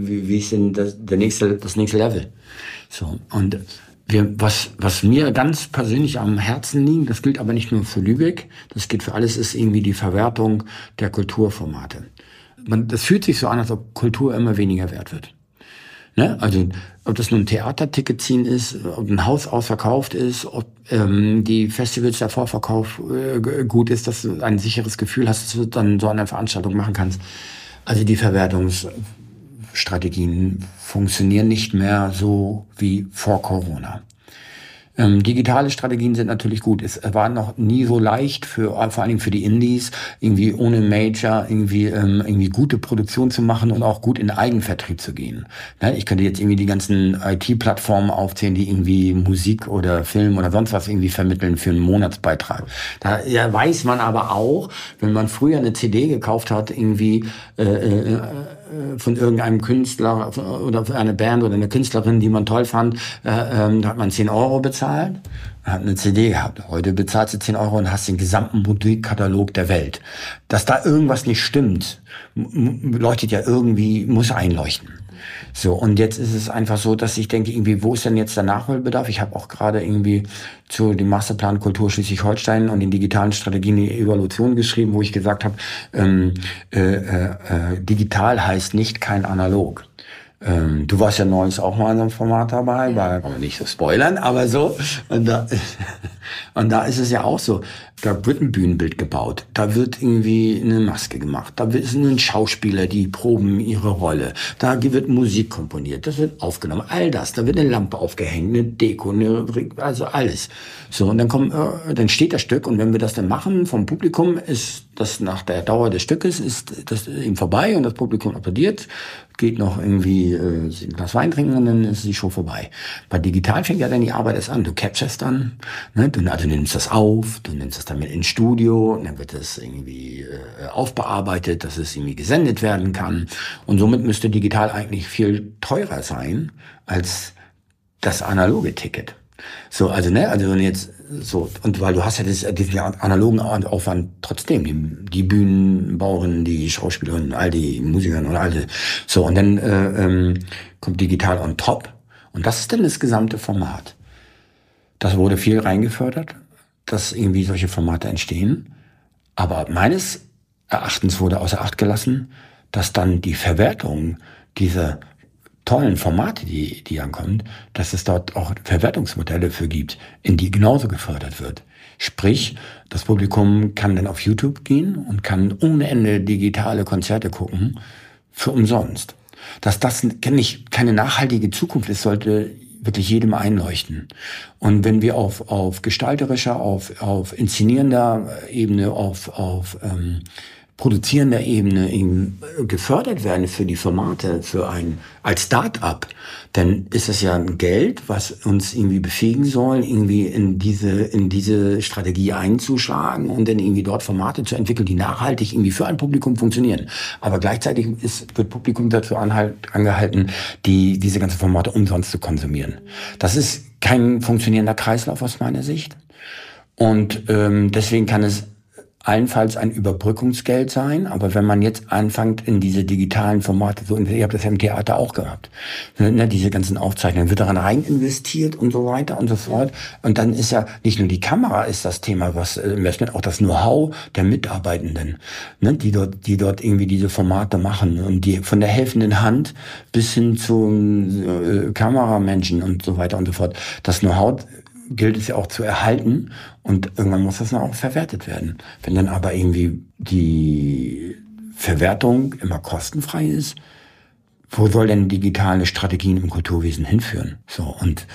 B: nächste Level? So. Und was mir ganz persönlich am Herzen liegt, das gilt aber nicht nur für Lübeck, das gilt für alles, ist irgendwie die Verwertung der Kulturformate. Das fühlt sich so an, als ob Kultur immer weniger wert wird. Ne? Also ob das nun ein Theaterticket ziehen ist, ob ein Haus ausverkauft ist, ob die Festivals der Vorverkauf gut ist, dass du ein sicheres Gefühl hast, dass du dann so eine Veranstaltung machen kannst. Also die Verwertungsstrategien funktionieren nicht mehr so wie vor Corona. Digitale Strategien sind natürlich gut. Es war noch nie so leicht vor allen Dingen für die Indies, irgendwie ohne Major, irgendwie gute Produktion zu machen und auch gut in Eigenvertrieb zu gehen. Ne? Ich könnte jetzt irgendwie die ganzen IT-Plattformen aufzählen, die irgendwie Musik oder Film oder sonst was irgendwie vermitteln für einen Monatsbeitrag. Da weiß man aber auch, wenn man früher eine CD gekauft hat, irgendwie von irgendeinem Künstler oder für eine Band oder eine Künstlerin, die man toll fand, da hat man 10 Euro bezahlt, hat eine CD gehabt. Heute bezahlst du 10 Euro und hast den gesamten Musikkatalog der Welt. Dass da irgendwas nicht stimmt, leuchtet ja irgendwie, muss einleuchten. So, und jetzt ist es einfach so, dass ich denke, irgendwie, wo ist denn jetzt der Nachholbedarf? Ich habe auch gerade irgendwie zu dem Masterplan Kultur Schleswig-Holstein und den digitalen Strategien die Evaluation geschrieben, wo ich gesagt habe, digital heißt nicht kein Analog. Du warst ja neulich auch mal in einem Format dabei, kann man nicht so spoilern, aber so. Und da ist es ja auch so. Da wird ein Bühnenbild gebaut, da wird irgendwie eine Maske gemacht, da sind ein Schauspieler, die proben ihre Rolle, da wird Musik komponiert, das wird aufgenommen, all das, da wird eine Lampe aufgehängt, eine Deko, also alles. So, und dann steht das Stück und wenn wir das dann machen vom Publikum, ist das nach der Dauer des Stückes, ist das eben vorbei und das Publikum applaudiert, geht noch irgendwie ein Glas Wein trinken und dann ist die Show vorbei. Bei digital fängt ja dann die Arbeit erst an. Du capturest dann, ne? Du nimmst das auf, du nimmst das dann mit ins Studio und dann wird das irgendwie aufbearbeitet, dass es irgendwie gesendet werden kann. Und somit müsste digital eigentlich viel teurer sein als das analoge Ticket. So, also wenn jetzt so, und weil du hast ja diesen analogen Aufwand trotzdem, die Bühnenbauerinnen, die Schauspielerinnen, all die Musikerinnen und alle, so, und dann kommt digital on top und das ist dann das gesamte Format. Das wurde viel reingefördert, dass irgendwie solche Formate entstehen, aber meines Erachtens wurde außer Acht gelassen, dass dann die Verwertung dieser tollen Formate, die ankommen, dass es dort auch Verwertungsmodelle für gibt, in die genauso gefördert wird. Sprich, das Publikum kann dann auf YouTube gehen und kann ohne Ende digitale Konzerte gucken für umsonst. Dass das keine nachhaltige Zukunft ist, sollte wirklich jedem einleuchten. Und wenn wir auf gestalterischer, auf inszenierender Ebene, auf produzierender Ebene eben gefördert werden für die Formate, als Start-up, dann ist es ja ein Geld, was uns irgendwie befähigen soll, irgendwie in diese Strategie einzuschlagen und dann irgendwie dort Formate zu entwickeln, die nachhaltig irgendwie für ein Publikum funktionieren. Aber gleichzeitig wird Publikum dazu angehalten, diese ganzen Formate umsonst zu konsumieren. Das ist kein funktionierender Kreislauf aus meiner Sicht. Und deswegen kann es allenfalls ein Überbrückungsgeld sein, aber wenn man jetzt anfängt in diese digitalen Formate, ihr habt das ja im Theater auch gehabt, ne, diese ganzen Aufzeichnungen, wird daran rein investiert und so weiter und so fort. Und dann ist ja nicht nur die Kamera ist das Thema, was Investment, auch das Know-how der Mitarbeitenden, ne, die dort irgendwie diese Formate machen und die von der helfenden Hand bis hin zum Kameramenschen und so weiter und so fort. Das Know-how gilt es ja auch zu erhalten und irgendwann muss das dann auch verwertet werden. Wenn dann aber irgendwie die Verwertung immer kostenfrei ist, wo soll denn digitale Strategien im Kulturwesen hinführen? So, und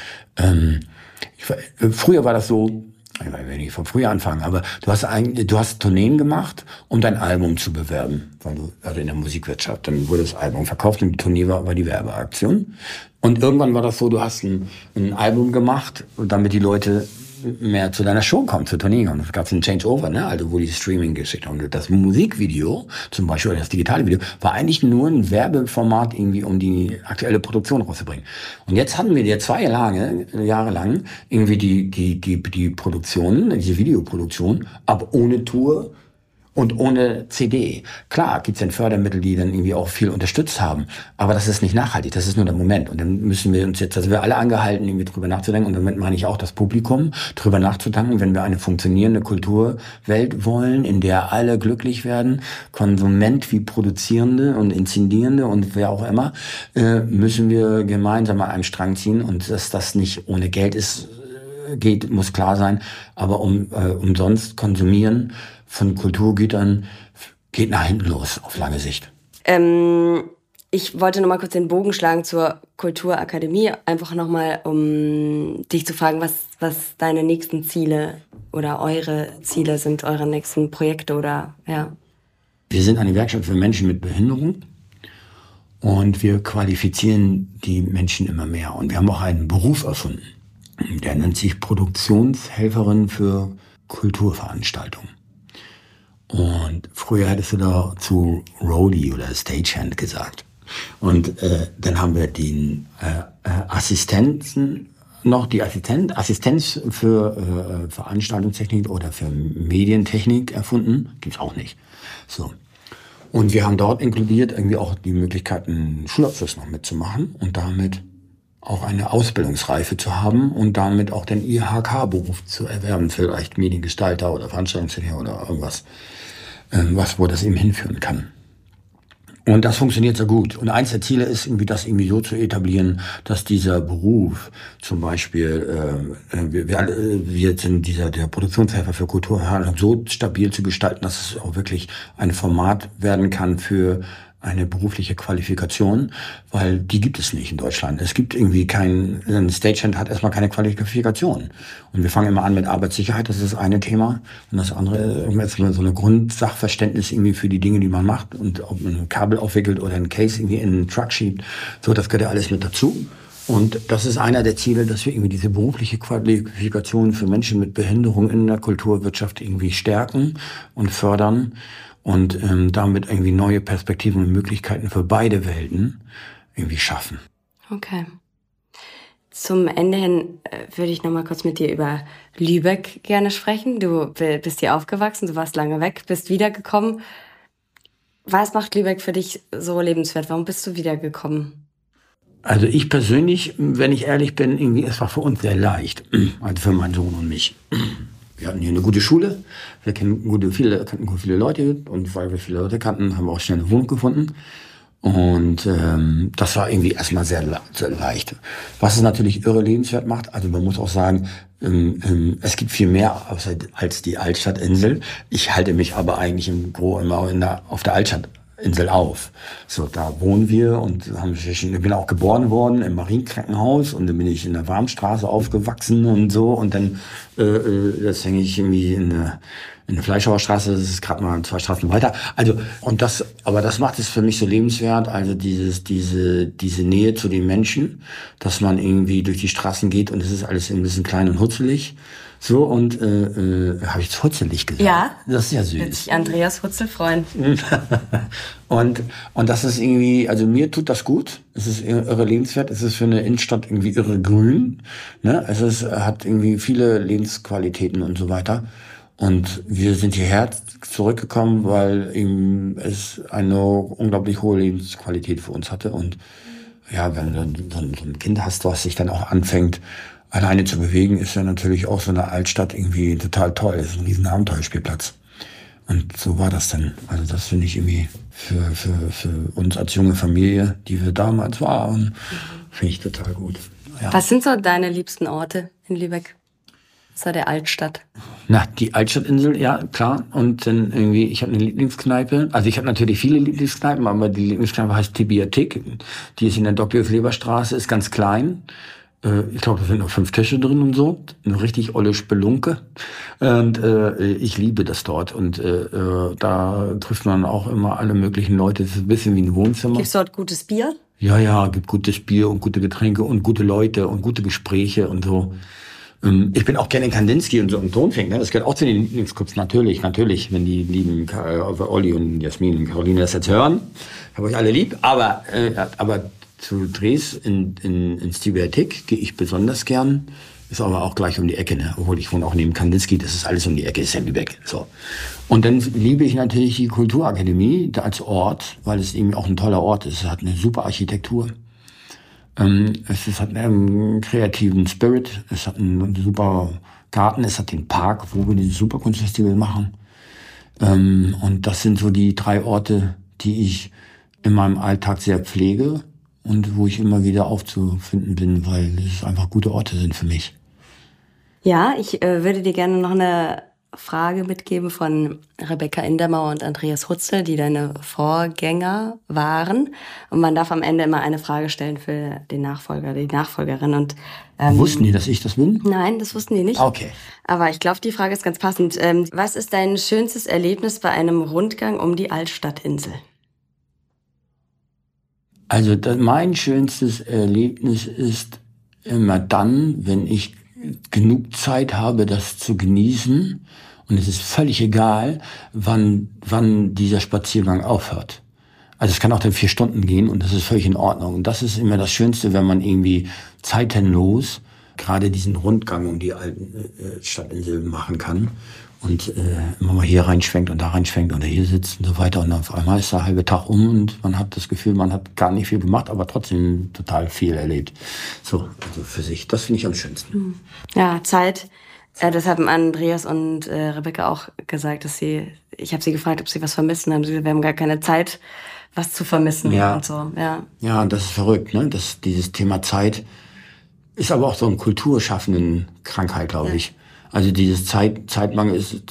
B: früher war das so, ich will nicht von früher anfangen, aber du hast Tourneen gemacht, um dein Album zu bewerben, also in der Musikwirtschaft. Dann wurde das Album verkauft und die Tournee war die Werbeaktion. Und irgendwann war das so, du hast ein Album gemacht, damit die Leute mehr zu deiner Show kommen, zur Tournee kommen. Es gab einen Changeover, ne? Also wo die Streaming-Geschichte und das Musikvideo, zum Beispiel, oder das digitale Video, war eigentlich nur ein Werbeformat irgendwie, um die aktuelle Produktion rauszubringen. Und jetzt hatten wir ja 2 Jahre lang irgendwie die Produktion, diese Videoproduktion, aber ohne Tour und ohne CD. Klar, gibt's dann Fördermittel, die dann irgendwie auch viel unterstützt haben. Aber das ist nicht nachhaltig, das ist nur der Moment. Und dann müssen wir uns jetzt, also wir alle angehalten, irgendwie drüber nachzudenken. Und damit meine ich auch das Publikum, drüber nachzudenken, wenn wir eine funktionierende Kulturwelt wollen, in der alle glücklich werden, Konsument wie Produzierende und Inszenierende und wer auch immer, müssen wir gemeinsam an einem Strang ziehen. Und dass das nicht ohne Geld geht, muss klar sein. Aber umsonst konsumieren von Kulturgütern geht nach hinten los, auf lange Sicht.
A: Ich wollte noch mal kurz den Bogen schlagen zur Kulturakademie, einfach noch mal, um dich zu fragen, was deine nächsten Ziele oder eure Ziele sind, eure nächsten Projekte oder, ja.
B: Wir sind eine Werkstatt für Menschen mit Behinderung und wir qualifizieren die Menschen immer mehr. Und wir haben auch einen Beruf erfunden, der nennt sich Produktionshelferin für Kulturveranstaltungen. Und früher hättest du da zu Roadie oder Stagehand gesagt. Und dann haben wir den Assistenz für Veranstaltungstechnik oder für Medientechnik erfunden. Gibt's auch nicht. So. Und wir haben dort inkludiert irgendwie auch die Möglichkeit, einen Schulabschluss noch mitzumachen und damit auch eine Ausbildungsreife zu haben und damit auch den IHK-Beruf zu erwerben, vielleicht Mediengestalter oder Veranstaltungstechniker oder irgendwas, wo das eben hinführen kann. Und das funktioniert sehr gut. Und eins der Ziele ist, irgendwie das irgendwie so zu etablieren, dass dieser Beruf, zum Beispiel, wir sind der Produktionshelfer für Kultur, so stabil zu gestalten, dass es auch wirklich ein Format werden kann für eine berufliche Qualifikation, weil die gibt es nicht in Deutschland. Es gibt irgendwie ein Stagehand hat erstmal keine Qualifikation. Und wir fangen immer an mit Arbeitssicherheit, das ist das eine Thema. Und das andere ist so eine Grundsachverständnis irgendwie für die Dinge, die man macht. Und ob man ein Kabel aufwickelt oder ein Case irgendwie in einen Truck schiebt, so, das gehört ja alles mit dazu. Und das ist einer der Ziele, dass wir irgendwie diese berufliche Qualifikation für Menschen mit Behinderung in der Kulturwirtschaft irgendwie stärken und fördern. Und damit irgendwie neue Perspektiven und Möglichkeiten für beide Welten irgendwie schaffen.
A: Okay. Zum Ende hin würde ich noch mal kurz mit dir über Lübeck gerne sprechen. Du bist hier aufgewachsen, du warst lange weg, bist wiedergekommen. Was macht Lübeck für dich so lebenswert? Warum bist du wiedergekommen?
B: Also ich persönlich, wenn ich ehrlich bin, irgendwie, es war für uns sehr leicht, also für meinen Sohn und mich. Wir hatten hier eine gute Schule, wir kannten viele Leute und weil wir viele Leute kannten, haben wir auch schnell eine Wohnung gefunden. Und das war irgendwie erstmal sehr leicht. Was es natürlich irre lebenswert macht, also man muss auch sagen, es gibt viel mehr als die Altstadtinsel. Ich halte mich aber eigentlich im Gro immer auf der Altstadt Insel auf. So, da wohnen wir und ich bin auch geboren worden im Marienkrankenhaus und dann bin ich in der Warmstraße aufgewachsen und so und dann das hänge ich irgendwie in der Fleischhauerstraße, das ist gerade mal 2 Straßen weiter. Also aber das macht es für mich so lebenswert, also diese Nähe zu den Menschen, dass man irgendwie durch die Straßen geht und es ist alles ein bisschen klein und hutzelig. So, und habe ich jetzt hutzelig gesagt?
A: Ja.
B: Das ist ja süß.
A: Wird sich Andreas Hutzel freuen.
B: und das ist irgendwie, also mir tut das gut. Es ist irre lebenswert. Es ist für eine Innenstadt irgendwie irre grün. Ne? Hat irgendwie viele Lebensqualitäten und so weiter. Und wir sind hierher zurückgekommen, weil eben es eine unglaublich hohe Lebensqualität für uns hatte. Und ja, wenn du dann so ein Kind hast, was sich dann auch anfängt, alleine zu bewegen, ist ja natürlich auch so eine Altstadt irgendwie total toll. Das ist ein riesen Abenteuerspielplatz. Und so war das dann. Also das finde ich irgendwie für uns als junge Familie, die wir damals waren, finde ich total gut. Ja.
A: Was sind so deine liebsten Orte in Lübeck? Außer der Altstadt?
B: Na, die Altstadtinsel, ja, klar. Und dann irgendwie, ich habe eine Lieblingskneipe. Also ich habe natürlich viele Lieblingskneipen, aber die Lieblingskneipe heißt Tibiatik. Die ist in der Dr. ist ganz klein. Ich glaube, da sind noch 5 Tische drin und so. Eine richtig olle Spelunke. Und ich liebe das dort. Und da trifft man auch immer alle möglichen Leute. Es ist ein bisschen wie ein Wohnzimmer.
A: Gibt's dort gutes Bier?
B: Ja, gibt gutes Bier und gute Getränke und gute Leute und gute Gespräche und so. Ich bin auch gerne in Kandinsky und so im Tonfink, ne? Das gehört auch zu den Lieblingsclubs. Natürlich, wenn die lieben Olli und Jasmin und Caroline das jetzt hören. Habe euch alle lieb. Aber zu Dres in Stibiatik gehe ich besonders gern. Ist aber auch gleich um die Ecke, ne? Obwohl ich wohne auch neben Kandinsky, das ist alles um die Ecke, ist ja Lübeck. So. Und dann liebe ich natürlich die Kulturakademie als Ort, weil es eben auch ein toller Ort ist. Es hat eine super Architektur. Es hat einen kreativen Spirit, es hat einen super Garten, es hat den Park, wo wir dieses Superkunstfestival machen. Und das sind so die 3 Orte, die ich in meinem Alltag sehr pflege und wo ich immer wieder aufzufinden bin, weil es einfach gute Orte sind für mich.
A: Ja, ich würde dir gerne noch eine Frage mitgeben von Rebecca Indermauer und Andreas Hutzel, die deine Vorgänger waren. Und man darf am Ende immer eine Frage stellen für den Nachfolger, die Nachfolgerin. Und
B: wussten die, dass ich das bin?
A: Nein, das wussten die nicht.
B: Okay.
A: Aber ich glaube, die Frage ist ganz passend. Was ist dein schönstes Erlebnis bei einem Rundgang um die Altstadtinsel?
B: Also mein schönstes Erlebnis ist immer dann, wenn ich genug Zeit habe, das zu genießen. Und es ist völlig egal, wann dieser Spaziergang aufhört. Also es kann auch dann 4 Stunden gehen und das ist völlig in Ordnung. Und das ist immer das Schönste, wenn man irgendwie zeitenlos gerade diesen Rundgang um die alten Stadtinseln machen kann. Und immer mal hier reinschwenkt und da reinschwenkt oder hier sitzt und so weiter. Und auf einmal ist der halbe Tag um und man hat das Gefühl, man hat gar nicht viel gemacht, aber trotzdem total viel erlebt. So, also für sich, das finde ich am schönsten.
A: Ja, Zeit. Das haben Andreas und Rebecca auch gesagt, ich habe sie gefragt, ob sie was vermissen haben. Sie gesagt, wir haben gar keine Zeit, was zu vermissen.
B: Ja.
A: Und so. Ja,
B: Das ist verrückt, ne? Dieses Thema Zeit ist aber auch so eine kulturschaffende Krankheit, glaube ich. Also dieses Zeitmangel ist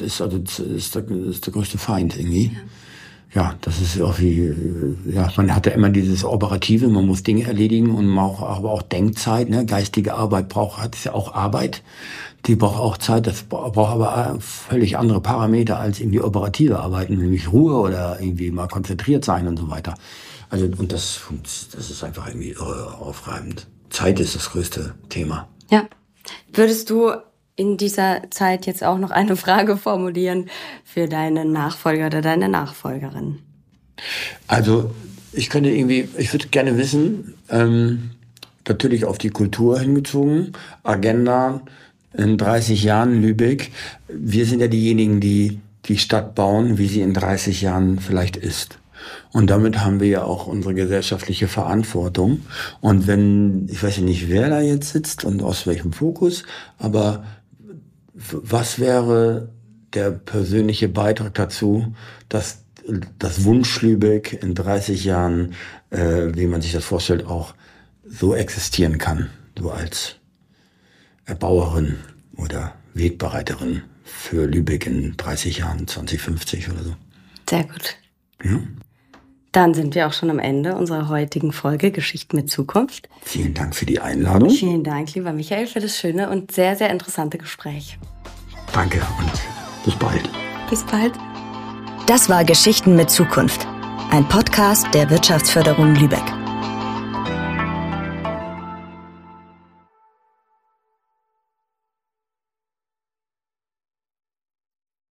B: der größte Feind irgendwie. Ja, das ist auch man hat ja immer dieses Operative, man muss Dinge erledigen und man braucht aber auch Denkzeit, ne? Geistige Arbeit ist ja auch Arbeit. Die braucht auch Zeit, das braucht aber völlig andere Parameter als irgendwie operative Arbeiten, nämlich Ruhe oder irgendwie mal konzentriert sein und so weiter. Also, und das ist einfach irgendwie aufreibend. Zeit ist das größte Thema.
A: Ja. Würdest du in dieser Zeit jetzt auch noch eine Frage formulieren für deinen Nachfolger oder deine Nachfolgerin?
B: Also ich würde gerne wissen, natürlich auf die Kultur hingezogen, Agenda in 30 Jahren Lübeck. Wir sind ja diejenigen, die die Stadt bauen, wie sie in 30 Jahren vielleicht ist. Und damit haben wir ja auch unsere gesellschaftliche Verantwortung. Und ich weiß ja nicht, wer da jetzt sitzt und aus welchem Fokus, aber was wäre der persönliche Beitrag dazu, dass das Wunsch Lübeck in 30 Jahren, wie man sich das vorstellt, auch so existieren kann, so als Erbauerin oder Wegbereiterin für Lübeck in 30 Jahren, 2050 oder so.
A: Sehr gut.
B: Ja?
A: Dann sind wir auch schon am Ende unserer heutigen Folge Geschichten mit Zukunft.
B: Vielen Dank für die Einladung.
A: Vielen Dank, lieber Michael, für das schöne und sehr, sehr interessante Gespräch.
B: Danke und bis bald.
A: Bis bald.
C: Das war Geschichten mit Zukunft, ein Podcast der Wirtschaftsförderung Lübeck.